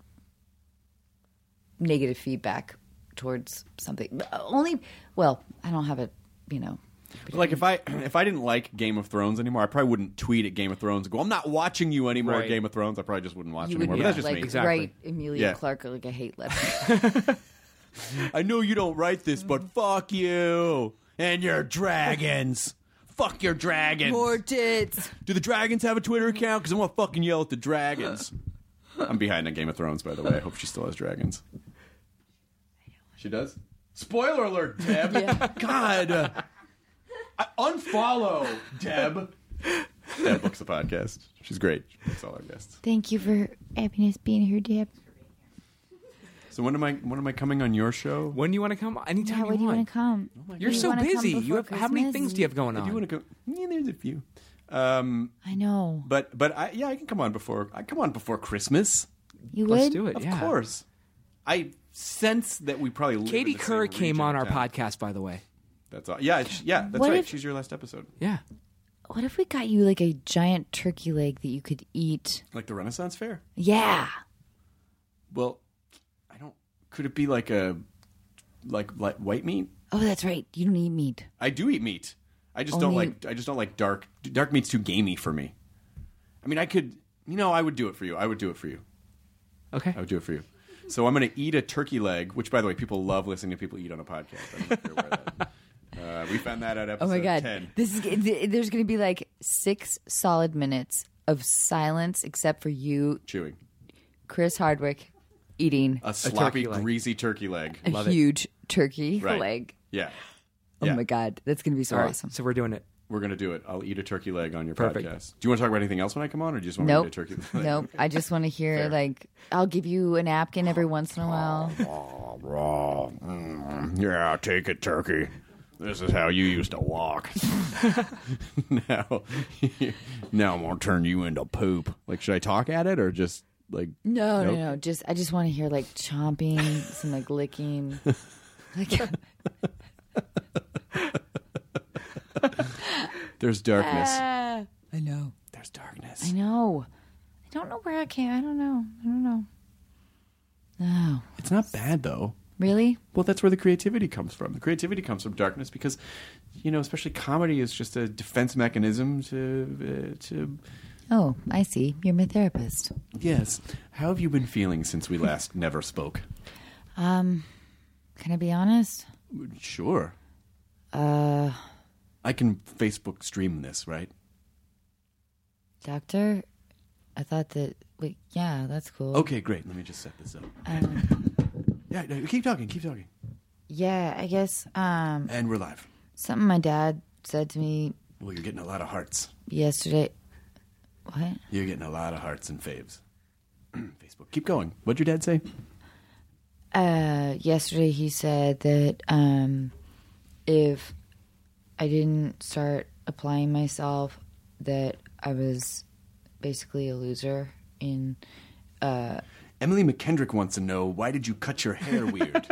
negative feedback towards something. I don't have a Like if I didn't like Game of Thrones anymore, I probably wouldn't tweet at Game of Thrones and go, "I'm not watching you anymore." Game of Thrones, I probably just wouldn't watch anymore. But that's just me. Exactly. Write Emilia Clarke like a hate letter. I know you don't write this, but fuck you and your dragons. Fuck your dragons. More tits. Do the dragons have a Twitter account? Because I want to fucking yell at the dragons. I'm behind on Game of Thrones, by the way. I hope she still has dragons. She does? Spoiler alert, Deb. Yeah. God. Unfollow Deb. Deb books the podcast. She's great. She books all our guests. Thank you for having us being here, Deb. So when am I coming on your show? When do you want to come? Anytime when do you want to come? You're so busy. You have how many things do you have going on? I do want to come. Yeah, there's a few. I know. But I can come on before. I come on before Christmas. You would? Let's do it. Of course. I sense that we probably live Katie in the Kerr same came on our region of town. podcast, by the way. That's all. Yeah, that's What right. if- She's your last episode. Yeah. What if we got you like a giant turkey leg that you could eat? Like the Renaissance Fair? Yeah. Well, I don't. Could it be like like white meat? Oh, that's right. You don't eat meat. I do eat meat. I just Only- don't like dark meat's too gamey for me. I mean, I could. I would do it for you. I would do it for you. Okay. I would do it for you. So I'm going to eat a turkey leg, which, by the way, people love listening to people eat on a podcast. I don't know if you're aware of that. We found that at episode 10. There's going to be like 6 solid minutes of silence, except for you, Chewing. Chris Hardwick, eating A sloppy, turkey leg. greasy turkey leg. a huge turkey Right. leg. Yeah. Oh Yeah. my God, that's going to be so All right. awesome. So we're doing it. We're going to do it. I'll eat a turkey leg on your Perfect. podcast. Do you want to talk about anything else when I come on, or do you just want me to eat a turkey leg? Nope. I just want to hear, Fair. like, I'll give you a napkin every once in a while. Yeah, take it, turkey. This is how you used to walk. now I'm going to turn you into poop. Like, should I talk at it or just, like... No, Nope. no. I just want to hear, like, chomping, some, like, licking. Like, There's darkness. I know. There's darkness. I know. I don't know where I came. I don't know. No. It's not bad, though. Really? Well, that's where the creativity comes from. The creativity comes from darkness because, especially comedy is just a defense mechanism to. Oh, I see. You're my therapist. Yes. How have you been feeling since we last never spoke? Can I be honest? Sure. I can Facebook stream this, right? Doctor, I thought that... Wait, yeah, that's cool. Okay, great. Let me just set this up. Yeah, no, keep talking. Yeah, I guess, And we're live. something my dad said to me Well, you're getting a lot of hearts. yesterday. What? You're getting a lot of hearts and faves. Facebook. Keep going. What'd your dad say? Yesterday he said that if I didn't start applying myself, that I was basically a loser in... Emily McKendrick wants to know, why did you cut your hair weird?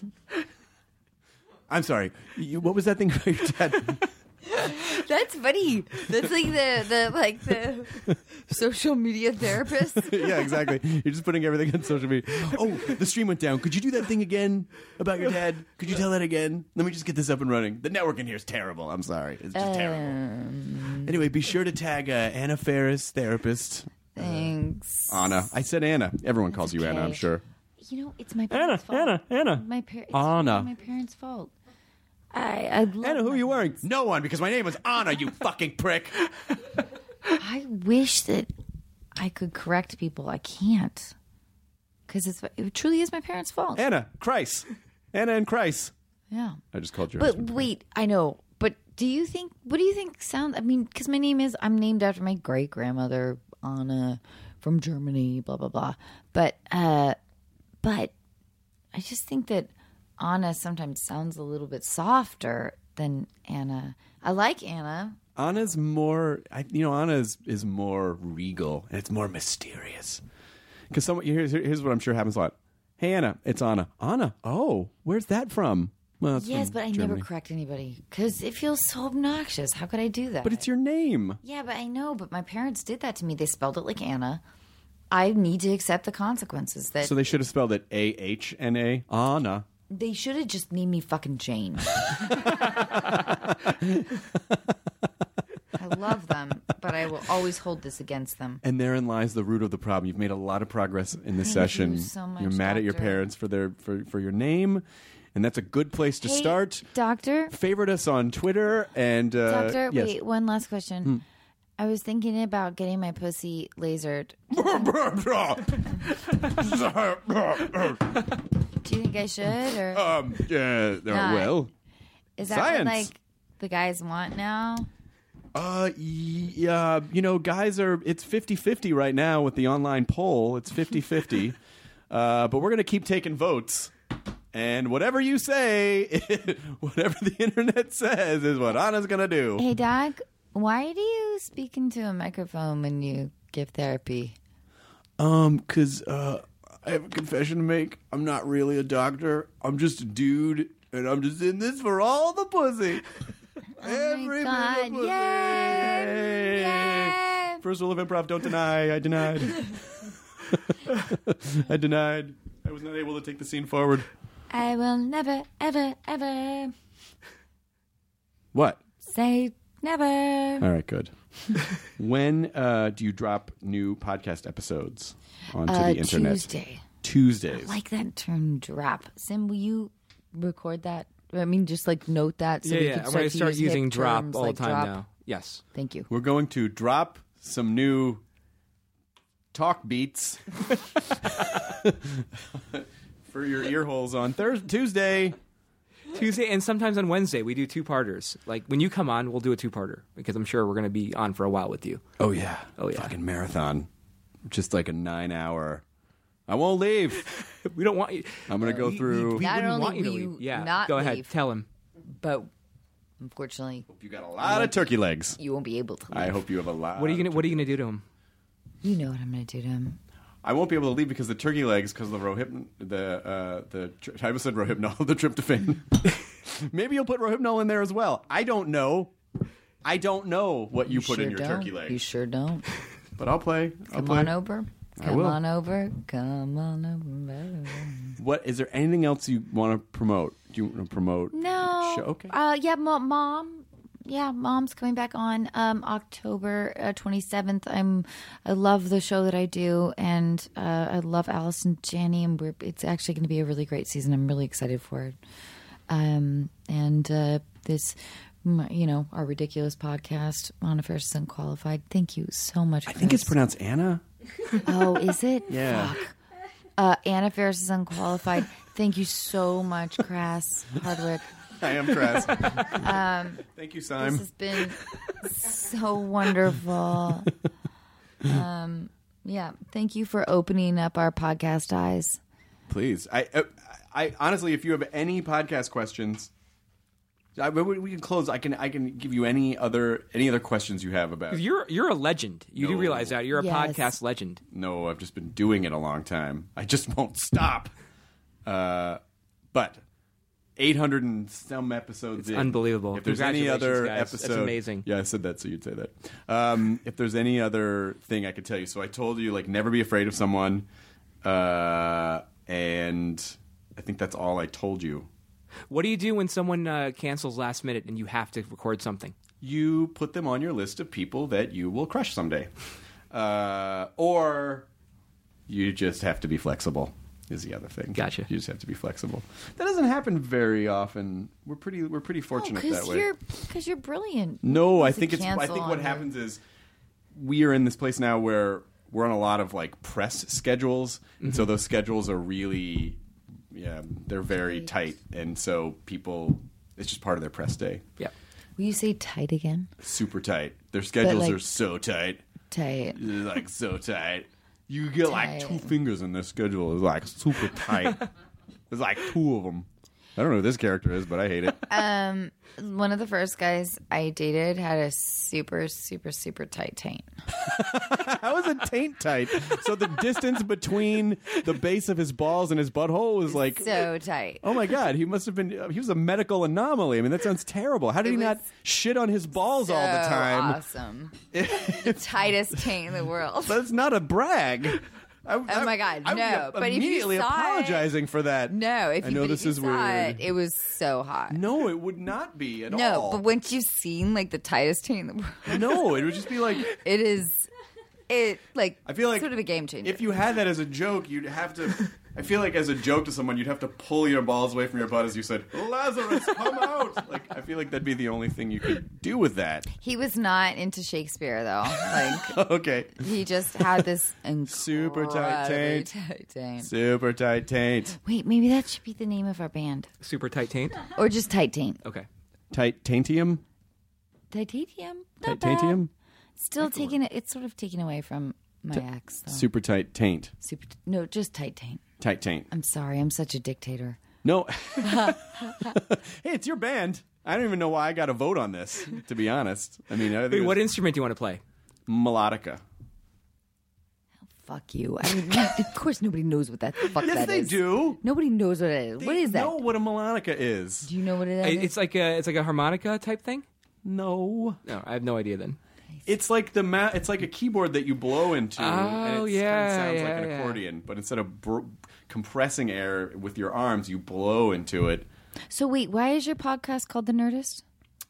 I'm sorry. What was that thing about your dad? That's funny. That's like the social media therapist. Yeah, exactly. You're just putting everything on social media. Oh, the stream went down. Could you do that thing again about your dad? Could you tell that again? Let me just get this up and running. The network in here is terrible. I'm sorry. It's just terrible. Anyway, be sure to tag Anna Ferris, therapist. Thanks. Anna. I said Anna. Everyone calls you Anna, okay. I'm sure. You know, it's my parents' fault. Anna. It's Anna. my parents' fault. I love Anna, who my are you wearing? parents. No one, because my name is Anna, you fucking prick. I wish that I could correct people. I can't. Because it truly is my parents' fault. Anna, Kreis. Anna and Kreis. Yeah. I just called your But husband. wait, I know. But what do you think sounds, I mean, because I'm named after my great grandmother, Anna, from Germany, blah, blah, blah. But I just think that Anna sometimes sounds a little bit softer than Anna. I like Anna. Anna's more, Anna is more regal and it's more mysterious. Because here's what I'm sure happens a lot. Hey, Anna, it's Anna. Anna, oh, where's that from? Well, it's Yes, from but I Germany. never correct anybody because it feels so obnoxious. How could I do that? But it's your name. Yeah, but I know. But my parents did that to me. They spelled it like Anna. I need to accept the consequences. That So they should have spelled it A-H-N-A. Anna. they should have just named me fucking Jane. I love them, but I will always hold this against them. And therein lies the root of the problem. You've made a lot of progress in this Thank session. you so much, You're mad at your Doctor. parents for your name, and that's a good place to Hey, start. Doctor. Favorite us on Twitter and Doctor, yes. wait, one last question. I was thinking about getting my pussy lasered. Do you think I should, or Not. Well, is that science. what like the guys want now? yeah, guys it's 50-50 right now with the online poll. It's 50-50. But we're going to keep taking votes. And whatever you say, whatever the internet says is what Anna's going to do. Hey, Doc, why do you speak into a microphone when you give therapy? Because I have a confession to make. I'm not really a doctor. I'm just a dude, and I'm just in this for all the pussy. Every God, bit of pussy. yay! Yay! First rule of improv, don't deny. I denied. I denied. I was not able to take the scene forward. I will never, ever, ever What? say never. All right, good. When do you drop new podcast episodes onto the internet? Tuesday. Tuesdays. I like that term, drop. Sim, will you record that? I mean, just like note that. So we Yeah. can I'm going to start use using hip drop terms all the like time drop. now. Yes. Thank you. We're going to drop some new talk beats for your ear holes on Tuesday. Tuesday, and sometimes on Wednesday we do two-parters. Like when you come on, we'll do a two-parter because I'm sure we're going to be on for a while with you. Oh yeah. Fucking marathon. Just like a 9-hour. I won't leave. We don't want you. I'm going to go through. We Not wouldn't only want you to will leave. you Yeah, not go ahead. leave. Tell him. But unfortunately, You got a lot of turkey legs. you won't be able to leave. I hope you have a lot. What are you gonna do to him? You know what I'm going to do to him. I won't be able to leave because the turkey legs, because of the I said Rohypnol, the tryptophan. Maybe you'll put Rohypnol in there as well. I don't know. I don't know what you put sure in your don't. turkey legs. You sure don't. But I'll play. Come on over. I Come will. on over. Come on over. What is there anything else you want to promote? Do you want to promote? No. Show? Okay. Yeah, Mom. Yeah, Mom's coming back on October 27th. I love the show that I do, and I love Alice and Janney, and it's actually going to be a really great season. I'm really excited for it. This, our ridiculous podcast, Anna Faris is Unqualified. Thank you so much. I think it's pronounced Anna. Oh, is it? Yeah. Fuck. Anna Faris is Unqualified. Thank you so much, Crass Hardwick. I am Crass. Thank you, This Simon. has been so wonderful. Yeah, thank you for opening up our podcast eyes. Please. I honestly, if you have any podcast questions, we can close. I can give you any other questions you have about. You're a legend. You do No. realize that you're a Yes. podcast legend. No, I've just been doing it a long time. I just won't stop. But 800 and some episodes in. Unbelievable. If there's any Congratulations, other guys. episode, That's amazing. Yeah, I said that, so you'd say that. If there's any other thing I could tell you, so I told you never be afraid of someone, and I think that's all I told you. What do you do when someone cancels last minute and you have to record something? You put them on your list of people that you will crush someday, or you just have to be flexible. Is the other thing. Gotcha. You just have to be flexible. That doesn't happen very often. We're pretty fortunate that way. Because you're brilliant. No, I It's a think cancel what on you. happens is we are in this place now where we're on a lot of press schedules, and so those schedules are really, they're very tight, and so people, it's just part of their press day. Yeah. Will you say tight again? Super tight. Their schedules like- are so tight. Tight. So tight. You get Tight. 2 fingers in this schedule. It's super tight. There's 2 of them. I don't know who this character is, but I hate it. One of the first guys I dated had a super, super, super tight taint. How is it taint tight? So the distance between the base of his balls and his butthole was So tight. oh my God, he must have been, he was a medical anomaly. I mean, that sounds terrible. How did he not shit on his balls all the time? Awesome. The tightest taint in the world. That's not a brag. Oh my God, I'm no. But if you immediately saw it- apologizing for that. No, I know this is weird. It was so hot. No, it would not be at all. No, but once you've seen the tightest taint in the world, No, it would just be it is. I feel like sort of a game changer. if you had that as a joke, you'd have to. I feel like as a joke to someone, you'd have to pull your balls away from your butt as you said, "Lazarus, come out!" I feel like that'd be the only thing you could do with that. He was not into Shakespeare though. Okay. He just had this Super tight incredibly taint. tight taint. Super tight taint. Wait, maybe that should be the name of our band, Super tight taint. or just tight taint. Okay. Tight taintium. Titanium. Not bad. Taintium. Still taking it. It's sort of taken away from my ex. Though. Super tight taint. No, just tight taint. Tight taint. I'm sorry. I'm such a dictator. No. Hey, it's your band. I don't even know why I got a vote on this, to be honest. I mean, I think Wait, what it's instrument do you want to play? melodica. Fuck you. I mean, of course, nobody knows what that fuck Yes, that they is. do. Nobody knows what it is. What is that? Know what a melodica is? Do you know what it is? It's like a harmonica type thing. No. No, I have no idea. Then It's like it's like a keyboard that you blow into, and it yeah, kind of sounds like yeah, an yeah. accordion. But instead of compressing air with your arms, you blow into it. So wait, why is your podcast called The Nerdist?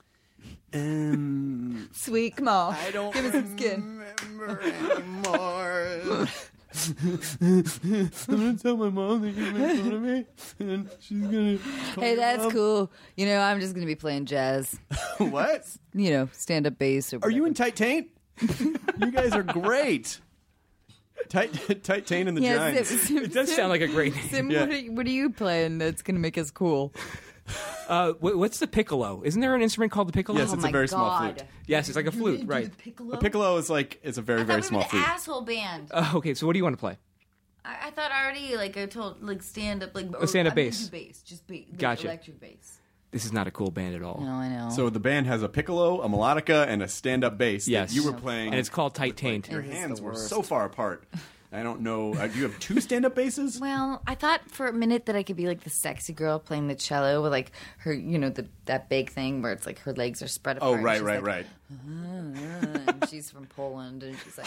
Sweet, come on. I don't Give me some skin. remember anymore. I'm gonna tell my mom that you made fun of me, and she's gonna. call Hey, your that's mom. cool. I'm just gonna be playing jazz. What? Stand up bass. Or Are you in tight taint? You guys are great. Tight taint and the Giants. it does sound like a great name. Sim, Yeah. what are you playing that's gonna make us cool? What's the piccolo? Isn't there an instrument called the piccolo? Yes, it's a very small flute. Yes, it's like a flute, right? A piccolo is it's a very, very small flute. Asshole band. Okay, so what do you want to play? I thought already, I told, stand up, stand-up bass. Bass, just Gotcha. electric bass. This is not a cool band at all. No, I know. So the band has a piccolo, a melodica, and a stand-up bass Yes. that you were playing. And it's called Tight Taint. Your hands were so far apart. I don't know. Do you have 2 stand-up basses? Well, I thought for a minute that I could be the sexy girl playing the cello with her, that big thing where it's her legs are spread apart. Oh, right. And she's from Poland, and she's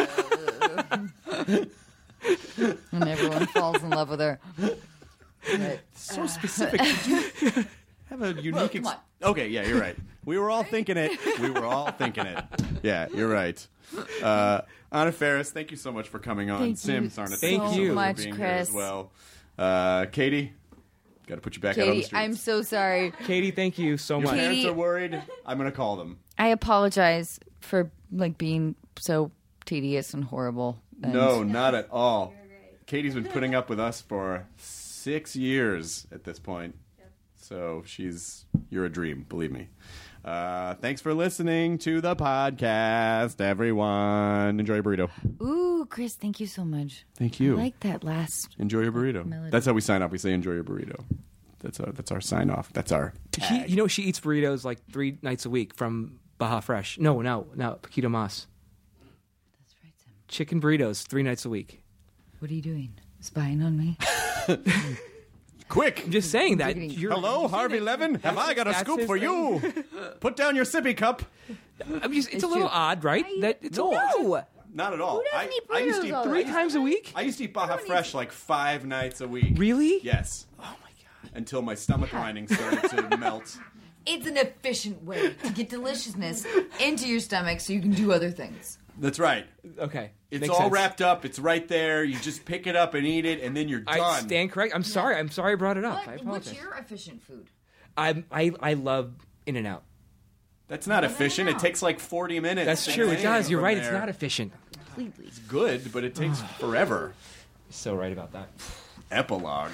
and everyone falls in love with her. But, so specific. Did you have a unique... come on. Okay, yeah, you're right. We were all thinking it. Yeah, you're right. Anna Faris, thank you so much for coming on. Thank Sim you Sarna, Thank thank you you so so much much, for being Chris. here as well. Katie, got to put you back out on the Katie, streets. I'm so sorry. Katie, thank you so Your much. parents are worried. I'm going to call them. I apologize for being so tedious and horrible. And No, not at all. Katie's been putting up with us for 6 years at this point. So you're a dream, believe me. Thanks for listening to the podcast, everyone. Enjoy your burrito. Ooh, Chris, thank you so much. Thank you. I like that last. Enjoy your burrito. Melody. That's how we sign off. We say enjoy your burrito. That's our sign off. That's our tag. She eats burritos 3 nights a week from Baja Fresh. No, Paquito Mas. That's right, Sam. Chicken burritos 3 nights a week. What are you doing? Spying on me? Quick! I'm just saying that. Hello, Harvey Levin. Have I got a that's scoop his for you? Put down your sippy cup. It's a little odd, right? No. Not at all. doesn't eat I used to burritos eat all the 3 times a week? I used to eat Baja Fresh 5 nights a week. Really? Yes. Oh my god. Until my stomach lining started to melt. It's an efficient way to get deliciousness into your stomach so you can do other things. That's right. Okay. It's Makes all sense. wrapped up. It's right there. You just pick it up and eat it, and then you're done. I stand correct. I'm sorry. I'm sorry I brought it up. I What's apologize. your efficient food? I love In-N-Out. That's not efficient. It takes 40 minutes. That's to true. get It does. You're from right. there. It's not efficient. Completely. It's good, but it takes forever. So right about that. Epilogue.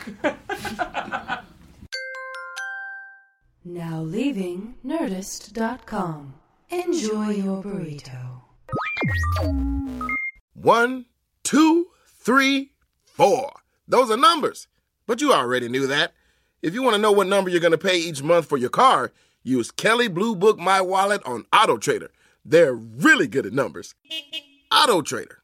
Now leaving Nerdist.com. Enjoy your burrito. 1, 2, 3, 4. Those are numbers. But you already knew that. If you want to know what number you're going to pay each month for your car, use Kelley Blue Book My Wallet on AutoTrader. They're really good at numbers. AutoTrader.